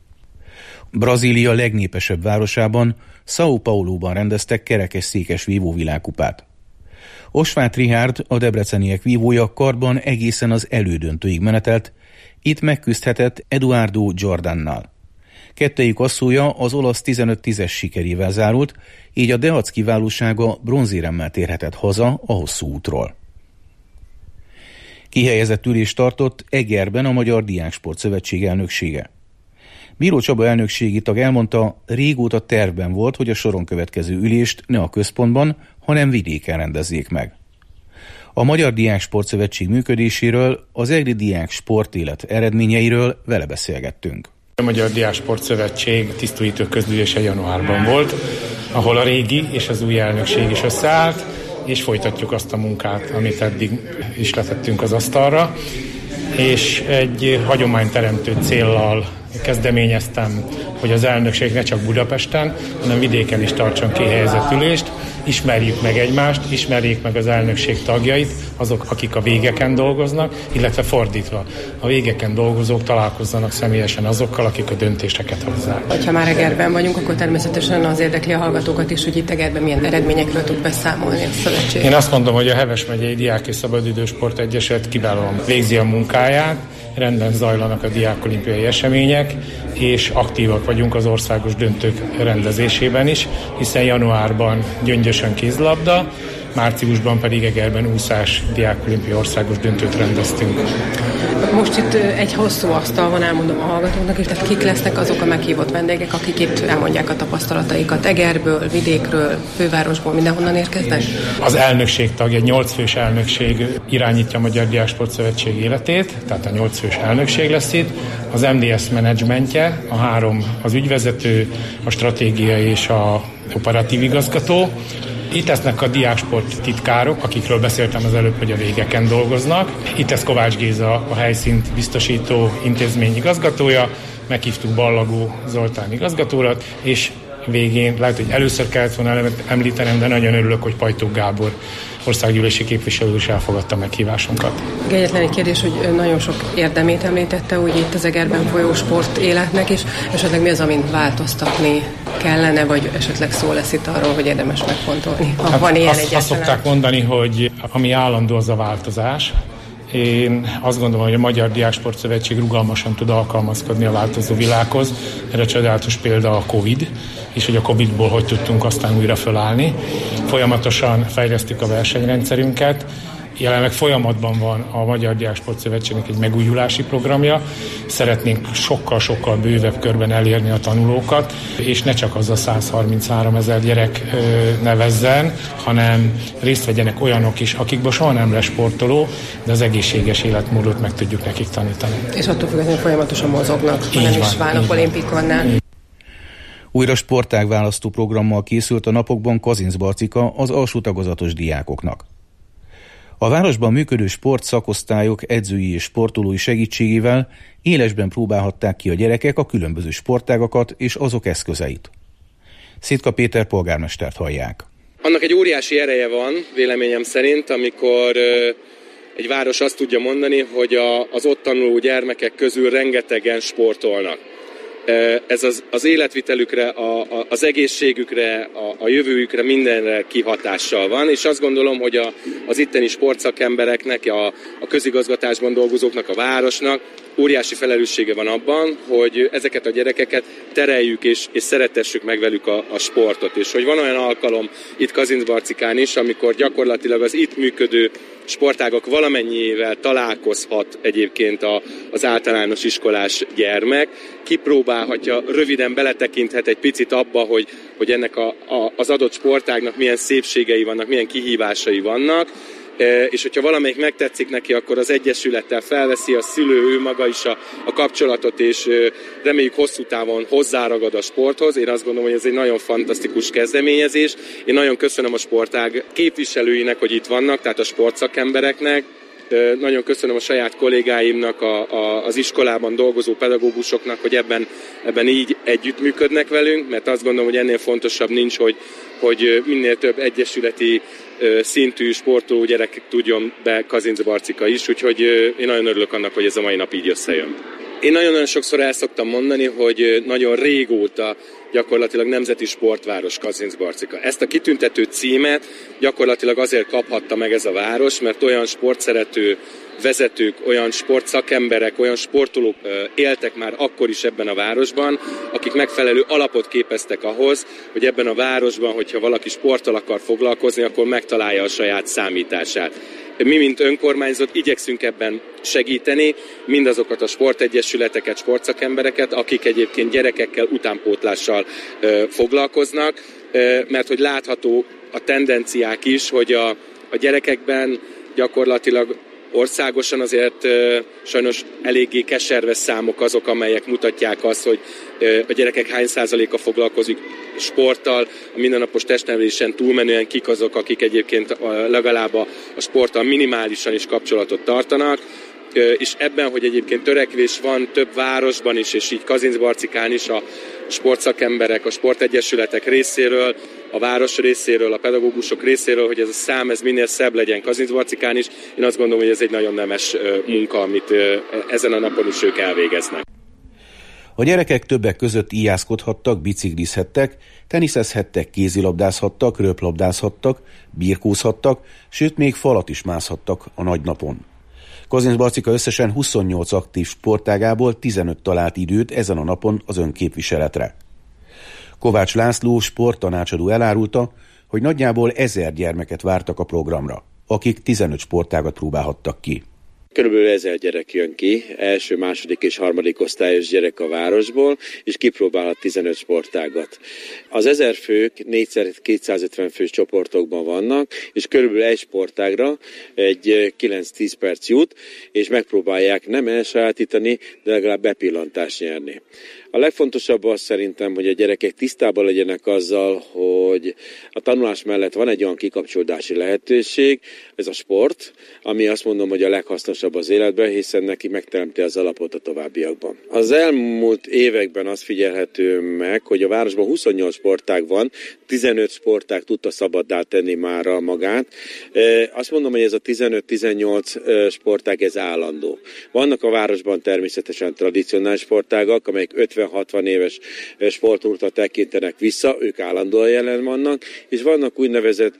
Brazília legnépesebb városában, São Pauloban rendeztek kerekesszékes vívó világkupát. Osváth Richárd, a debreceniek vívója karban egészen az elődöntőig menetelt, itt megküzdhetett Eduardo Jordannal. Kettejük asszója az olasz 15-10-es sikerével zárult, így a Deac kiválósága bronzéremmel térhetett haza a hosszú útról. Kihelyezett ülést tartott Egerben a Magyar Diáksport Szövetség elnöksége. Bíró Csaba elnökségi tag elmondta, régóta tervben volt, hogy a soron következő ülést ne a központban, hanem vidéken rendezzék meg. A Magyar Diáksport Szövetség működéséről, az egri diák sportélet eredményeiről vele beszélgettünk. A Magyar Diáksport Szövetség tisztújító közgyűlése januárban volt, ahol a régi és az új elnökség is összeállt, és folytatjuk azt a munkát, amit eddig is letettünk az asztalra. És egy hagyományteremtő céllal kezdeményeztem, hogy az elnökség ne csak Budapesten, hanem vidéken is tartson kihelyezett ülést, ismerjük meg egymást, ismerjék meg az elnökség tagjait, azok, akik a végeken dolgoznak, illetve fordítva. A végeken dolgozók találkozzanak személyesen azokkal, akik a döntéseket hozzák. Ha már Egerben vagyunk, akkor természetesen az érdekli a hallgatókat is, hogy itt Egerben milyen eredményekről tud beszámolni a szövetség. Én azt mondom, hogy a Heves megyei Diák és Szabadidősport Egyesület kiválóan végzi a munkáját, rendben zajlanak a diákolimpiai események, és aktívak vagyunk az országos döntők rendezésében is, hiszen januárban Gyöngyösön kézilabda, márciusban pedig Egerben úszás diákolimpiai országos döntőt rendeztünk. Most itt egy hosszú asztal van, elmondom a hallgatóknak is, tehát kik lesznek azok a meghívott vendégek, akik itt elmondják a tapasztalataikat Egerből, vidékről, fővárosból, mindenhonnan érkeznek? Az elnökség tagja, egy 8 fős elnökség irányítja a Magyar Diáksport Szövetség életét, tehát a 8 fős elnökség lesz itt. Az MDS menedzsmentje, a 3 az ügyvezető, a stratégiai és a operatív igazgató. Itt lesznek a diáksport titkárok, akikről beszéltem az előbb, hogy a végeken dolgoznak. Itt lesz Kovács Géza, a helyszínt biztosító intézmény igazgatója, meghívtuk Ballagó Zoltán igazgatórat, és végén, lehet, hogy először kellett volna említenem, de nagyon örülök, hogy Pajtók Gábor országgyűlési képviselő is elfogadta meghívásunkat. Egyetlen egy kérdés, hogy nagyon sok érdemét említette, úgy itt az Egerben folyó sport életnek, és esetleg mi az, amin változtatni kellene, vagy esetleg szó lesz itt arról, hogy érdemes megfontolni. Ha van ilyen egyáltalán. Azt szokták mondani, hogy ami állandó, az a változás. Én azt gondolom, hogy a Magyar Diáksport Szövetség rugalmasan tud alkalmazkodni a változó világhoz. Erre csodálatos példa a Covid, és hogy a Covid-ból hogy tudtunk aztán újra fölállni. Folyamatosan fejlesztjük a versenyrendszerünket. Jelenleg folyamatban van a Magyar Diáksport Szövetségnek egy megújulási programja. Szeretnénk sokkal-sokkal bővebb körben elérni a tanulókat, és ne csak az a 133 000 gyerek nevezzen, hanem részt vegyenek olyanok is, akikből soha nem lesz sportoló, de az egészséges életmódot meg tudjuk nekik tanítani. És attól függetlenül folyamatosan mozognak, ha nem is válnak olimpikonnál. Újra sportág választó programmal készült a napokban Kazincbarcika az alsó tagozatos diákoknak. A városban működő sportszakosztályok edzői és sportolói segítségével élesben próbálhatták ki a gyerekek a különböző sportágakat és azok eszközeit. Szitka Péter polgármestert hallják. Annak egy óriási ereje van, véleményem szerint, amikor egy város azt tudja mondani, hogy az ott tanuló gyermekek közül rengetegen sportolnak. Ez az életvitelükre, az egészségükre, a jövőjükre, mindenre kihatással van, és azt gondolom, hogy az itteni sportszakembereknek, a közigazgatásban dolgozóknak, a városnak óriási felelőssége van abban, hogy ezeket a gyerekeket tereljük és szeretessük meg velük a sportot. És hogy van olyan alkalom itt Kazincbarcikán is, amikor gyakorlatilag az itt működő sportágak valamennyiével találkozhat egyébként az általános iskolás gyermek, kipróbálhatja, röviden beletekinthet egy picit abba, hogy ennek az adott sportágnak milyen szépségei vannak, milyen kihívásai vannak, és hogyha valamelyik megtetszik neki, akkor az egyesülettel felveszi, a szülő, ő maga is a kapcsolatot, és reméljük hosszú távon hozzáragad a sporthoz. Én azt gondolom, hogy ez egy nagyon fantasztikus kezdeményezés. Én nagyon köszönöm a sportág képviselőinek, hogy itt vannak, tehát a sportszakembereknek. Nagyon köszönöm a saját kollégáimnak, az iskolában dolgozó pedagógusoknak, hogy ebben így együttműködnek velünk, mert azt gondolom, hogy ennél fontosabb nincs, hogy minél több egyesületi szintű sportoló gyerek tudjon be Kazincbarcika is, úgyhogy én nagyon örülök annak, hogy ez a mai nap így összejön. Én nagyon-nagyon sokszor el szoktam mondani, hogy nagyon régóta gyakorlatilag nemzeti sportváros Kazincbarcika. Ezt a kitüntető címet gyakorlatilag azért kaphatta meg ez a város, mert olyan sportszerető vezetők, olyan sportszakemberek, olyan sportolók éltek már akkor is ebben a városban, akik megfelelő alapot képeztek ahhoz, hogy ebben a városban, hogyha valaki sporttal akar foglalkozni, akkor megtalálja a saját számítását. Mi, mint önkormányzat igyekszünk ebben segíteni mindazokat a sportegyesületeket, sportszakembereket, akik egyébként gyerekekkel, utánpótlással foglalkoznak, mert hogy látható a tendenciák is, hogy a gyerekekben gyakorlatilag országosan azért sajnos eléggé keserves számok azok, amelyek mutatják azt, hogy a gyerekek hány százaléka foglalkozik sporttal, a mindennapos testnevelésen túlmenően kik azok, akik egyébként legalább a sporttal minimálisan is kapcsolatot tartanak. És ebben, hogy egyébként törekvés van több városban is, és így Kazincbarcikán is a sportszakemberek, a sportegyesületek részéről, a város részéről, a pedagógusok részéről, hogy ez a szám ez minél szebb legyen Kazincbarcikán is. Én azt gondolom, hogy ez egy nagyon nemes munka, amit ezen a napon is ők elvégeznek. A gyerekek többek között íjászkodhattak, biciklizhettek, teniszezhettek, kézilabdázhattak, röplabdázhattak, birkózhattak, sőt még falat is mászhattak a nagynapon. Kazincbarcika összesen 28 aktív sportágából 15 talált időt ezen a napon az önképviseletre. Kovács László sporttanácsadó elárulta, hogy nagyjából 1000 gyermeket vártak a programra, akik 15 sportágat próbálhattak ki. Körülbelül 1000 gyerek jön ki, első, második és harmadik osztályos gyerek a városból, és kipróbálhat 15 sportágat. Az 1000 fők 4x250 fős csoportokban vannak, és körülbelül egy sportágra egy 9-10 perc jut, és megpróbálják nem elsajátítani, de legalább bepillantást nyerni. A legfontosabb az szerintem, hogy a gyerekek tisztában legyenek azzal, hogy a tanulás mellett van egy olyan kikapcsolódási lehetőség, ez a sport, ami azt mondom, hogy a leghasznosabb az életben, hiszen neki megteremti az alapot a továbbiakban. Az elmúlt években az figyelhető meg, hogy a városban 28 sportág van, 15 sportág tudta szabaddá tenni mára magát. Azt mondom, hogy ez a 15-18 sportág, ez állandó. Vannak a városban természetesen tradicionális sportágak, amelyek 50-60 éves sportolóra tekintenek vissza, ők állandóan jelen vannak, és vannak úgynevezett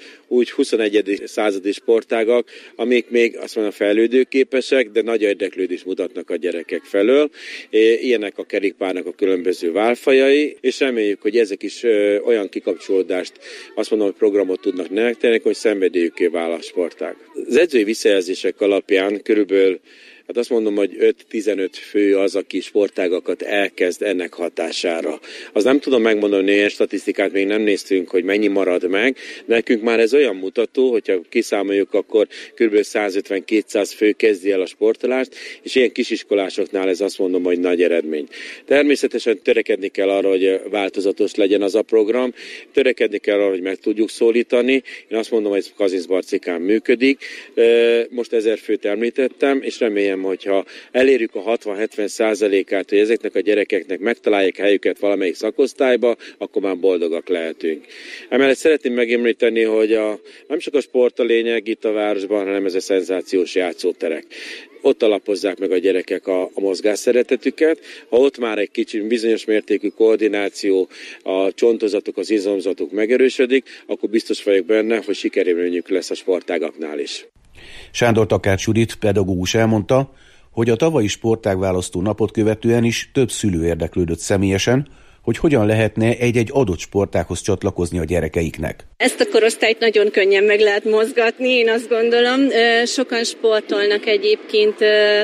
21. századi sportágak, amik még azt mondom fejlődőképesek, de nagy érdeklődést mutatnak a gyerekek felől. Ilyenek a kerékpárnak a különböző válfajai, és reméljük, hogy ezek is olyan kikapcsolódást, azt mondom, hogy programot tudnak nektek tenni, hogy szenvedélyükké vál a sportág. Az edzői visszajelzések alapján körülbelül azt mondom, hogy 5-15 fő az, aki sportágakat elkezd ennek hatására. Az nem tudom megmondani, hogy ilyen statisztikát még nem néztünk, hogy mennyi marad meg. Nekünk már ez olyan mutató, hogyha kiszámoljuk, akkor kb. 150-200 fő kezdi el a sportolást, és ilyen kisiskolásoknál ez azt mondom, hogy nagy eredmény. Természetesen törekedni kell arra, hogy változatos legyen az a program, törekedni kell arra, hogy meg tudjuk szólítani. Én azt mondom, hogy ez Kazincbarcikán működik. Most 1000 főt említettem, és remélem, hogyha elérjük a 60-70%-át, hogy ezeknek a gyerekeknek megtalálják helyüket valamelyik szakosztályba, akkor már boldogak lehetünk. Emellett szeretném megemlíteni, hogy nem csak a sport a lényeg itt a városban, hanem ez a szenzációs játszóterek. Ott alapozzák meg a gyerekek a mozgásszeretetüket. Ha ott már egy kicsit bizonyos mértékű koordináció, a csontozatok, az izomzatok megerősödik, akkor biztos vagyok benne, hogy sikerélményük lesz a sportágaknál is. Sándor Takács Judit pedagógus elmondta, hogy a tavalyi sportágválasztó napot követően is több szülő érdeklődött személyesen, hogy hogyan lehetne egy-egy adott sportághoz csatlakozni a gyerekeiknek. Ezt a korosztályt nagyon könnyen meg lehet mozgatni, én azt gondolom. Sokan sportolnak egyébként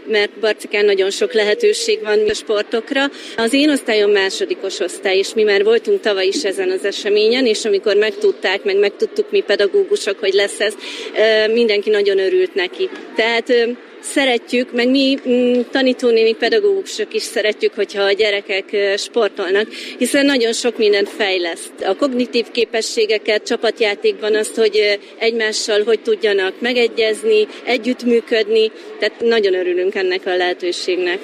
mert Barcikán nagyon sok lehetőség van a sportokra. Az én osztályom másodikos osztály, és mi már voltunk tavaly is ezen az eseményen, és amikor megtudtuk mi pedagógusok, hogy lesz ez, mindenki nagyon örült neki. Tehát szeretjük, meg mi tanítónénik, pedagógusok is szeretjük, hogyha a gyerekek sportolnak, hiszen nagyon sok mindent fejleszt. A kognitív képességeket, csapatjátékban azt, hogy egymással hogy tudjanak megegyezni, együttműködni, tehát nagyon örülünk ennek a lehetőségnek.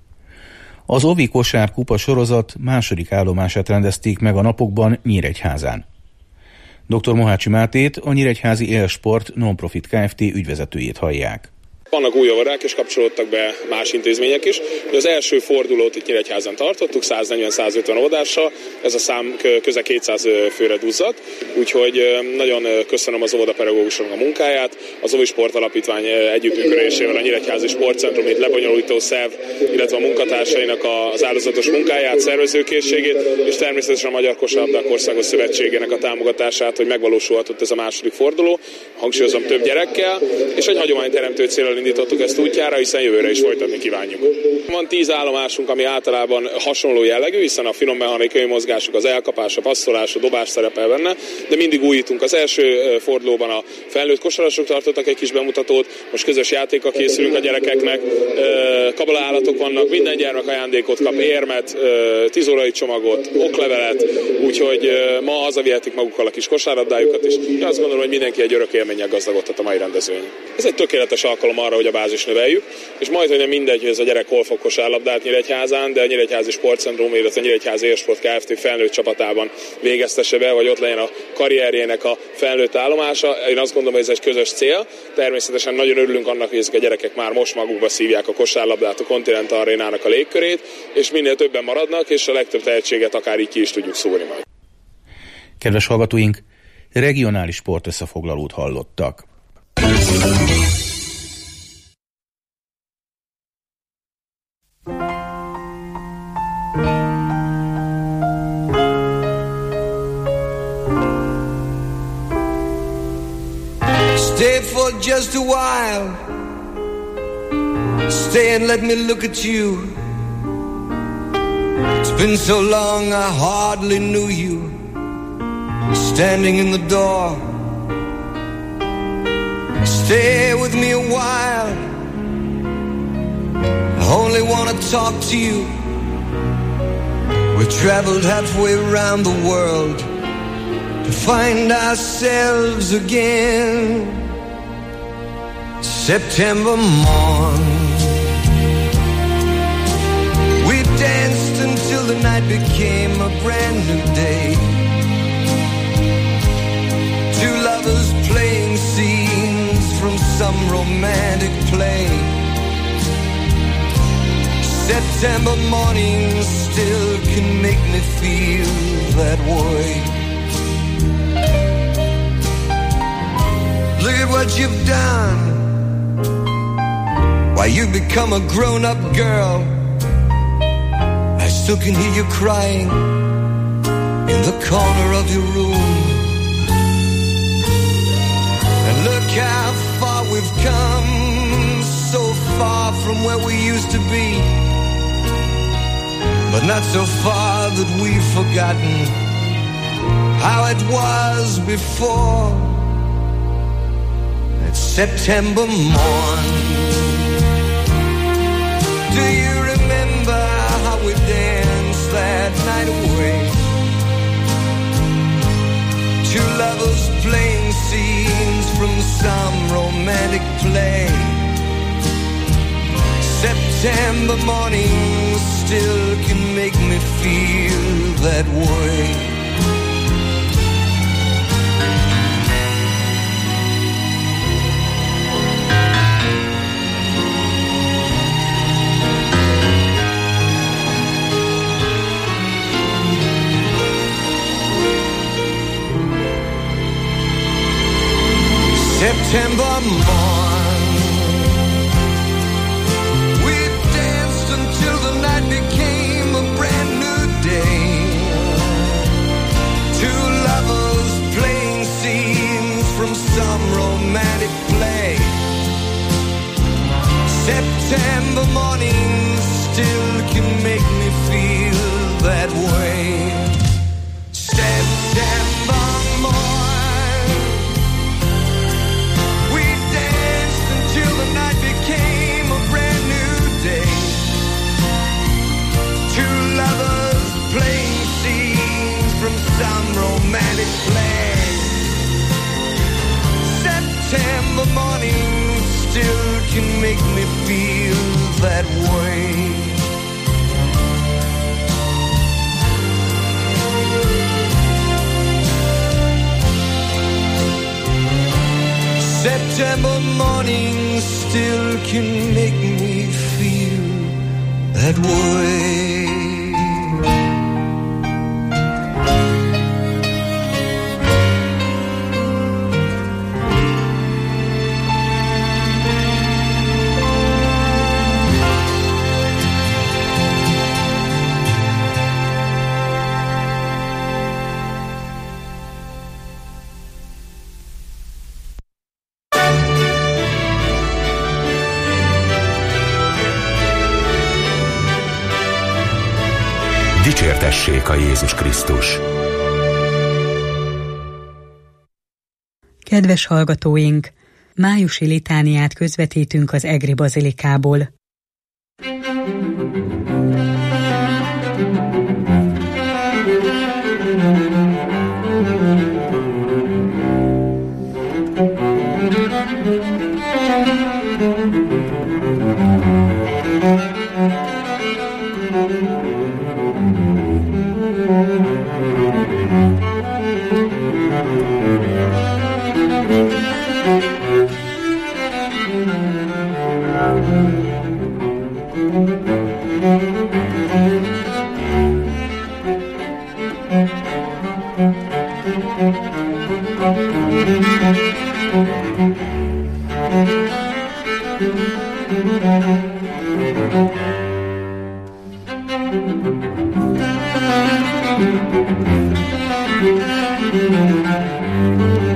Az Ovi kosárkupa sorozat második állomását rendezték meg a napokban Nyíregyházán. Dr. Mohácsi Mátét, a Nyíregyházi Élsport Nonprofit Kft. Ügyvezetőjét hallják. Vannak új óvodák, és kapcsolódtak be más intézmények is. Az első fordulót itt Nyíregyházan tartottuk, 140-150 óvodással, ez a szám közel 200 főre duzzadt, úgyhogy nagyon köszönöm az óvodapedagógusoknak a munkáját, az Ovi Sport Alapítvány együttműködésével a Nyíregyházi Sportcentrum itt lebonyolító szerv, illetve a munkatársainak az áldozatos munkáját, szervezőkészségét, és természetesen a Magyar Kosárlabdák Országos Szövetségének a támogatását, hogy megvalósulhatott ez a második forduló, hangsúlyozom több gyerekkel, és egy hagyományteremtő céllal indítottuk ezt útjára, hiszen jövőre is folytatni kívánjuk. Van 10 állomásunk, ami általában hasonló jellegű, hiszen a finom mechanikai mozgások, az elkapás, a passzolás, a dobás szerepel benne, de mindig újítunk. Az első fordulóban a felnőtt kosarasok tartottak egy kis bemutatót, most közös játékkal készülünk a gyerekeknek, kabalaállatok vannak, minden gyermek ajándékot kap, érmet, 10 órai csomagot, oklevelet, úgyhogy ma hazavihetik magukkal a kis kosárlabdájukat, és én azt gondolom, hogy mindenki egy örök élménnyel gazdagodhat a mai rendezvényen. Ez egy tökéletes alkalom arra, hogy a bázis növeljük, és majdnem nem mindegy, hogy ez a gyerek hol fog kosárlabdát Nyíregyházán, de a Nyíregyházi Sportcentrum, illetve a Nyíregyházi Élsport Kft. Felnőtt csapatában végeztesse be, vagy ott legyen a karrierjének a felnőtt állomása. Én azt gondolom, hogy ez egy közös cél. Természetesen nagyon örülünk annak, hogy ezek a gyerekek már most magukba szívják a kosárlabdát, a Continental Arénának a légkörét, és minél többen maradnak, és a legtöbb tehetséget akár így ki is tudjuk szúrni majd. Kedves hallgatóink, regionális sportösszefoglalót hallottak. Stay for just a while. Stay and let me look at you. It's been so long I hardly knew you. Standing in the door. Stay with me a while. I only want to talk to you. We've traveled halfway around the world to find ourselves again. September morn, we danced until the night became a brand new day. Two lovers playing scenes from some romantic play. September morning still can make me feel that way. Look at what you've done. Why, you've become a grown-up girl. I still can hear you crying in the corner of your room. And look how far we've come, so far from where we used to be, but not so far that we've forgotten how it was before. It's September morn. Do you remember how we danced that night away? Two lovers playing scenes from some romantic play. September morning still can make me feel that way. September morn, we danced until the night became a brand new day. Two lovers playing scenes from some romantic play. September mornings still can make me feel that way. September morning, we danced until the night became a brand new day. Two lovers playing scenes from some romantic play. September mornings still can make me feel that way. September mornings still can make me feel that way. Dicsértessék a Jézus Krisztus! Kedves hallgatóink! Májusi litániát közvetítünk az Egri Bazilikából.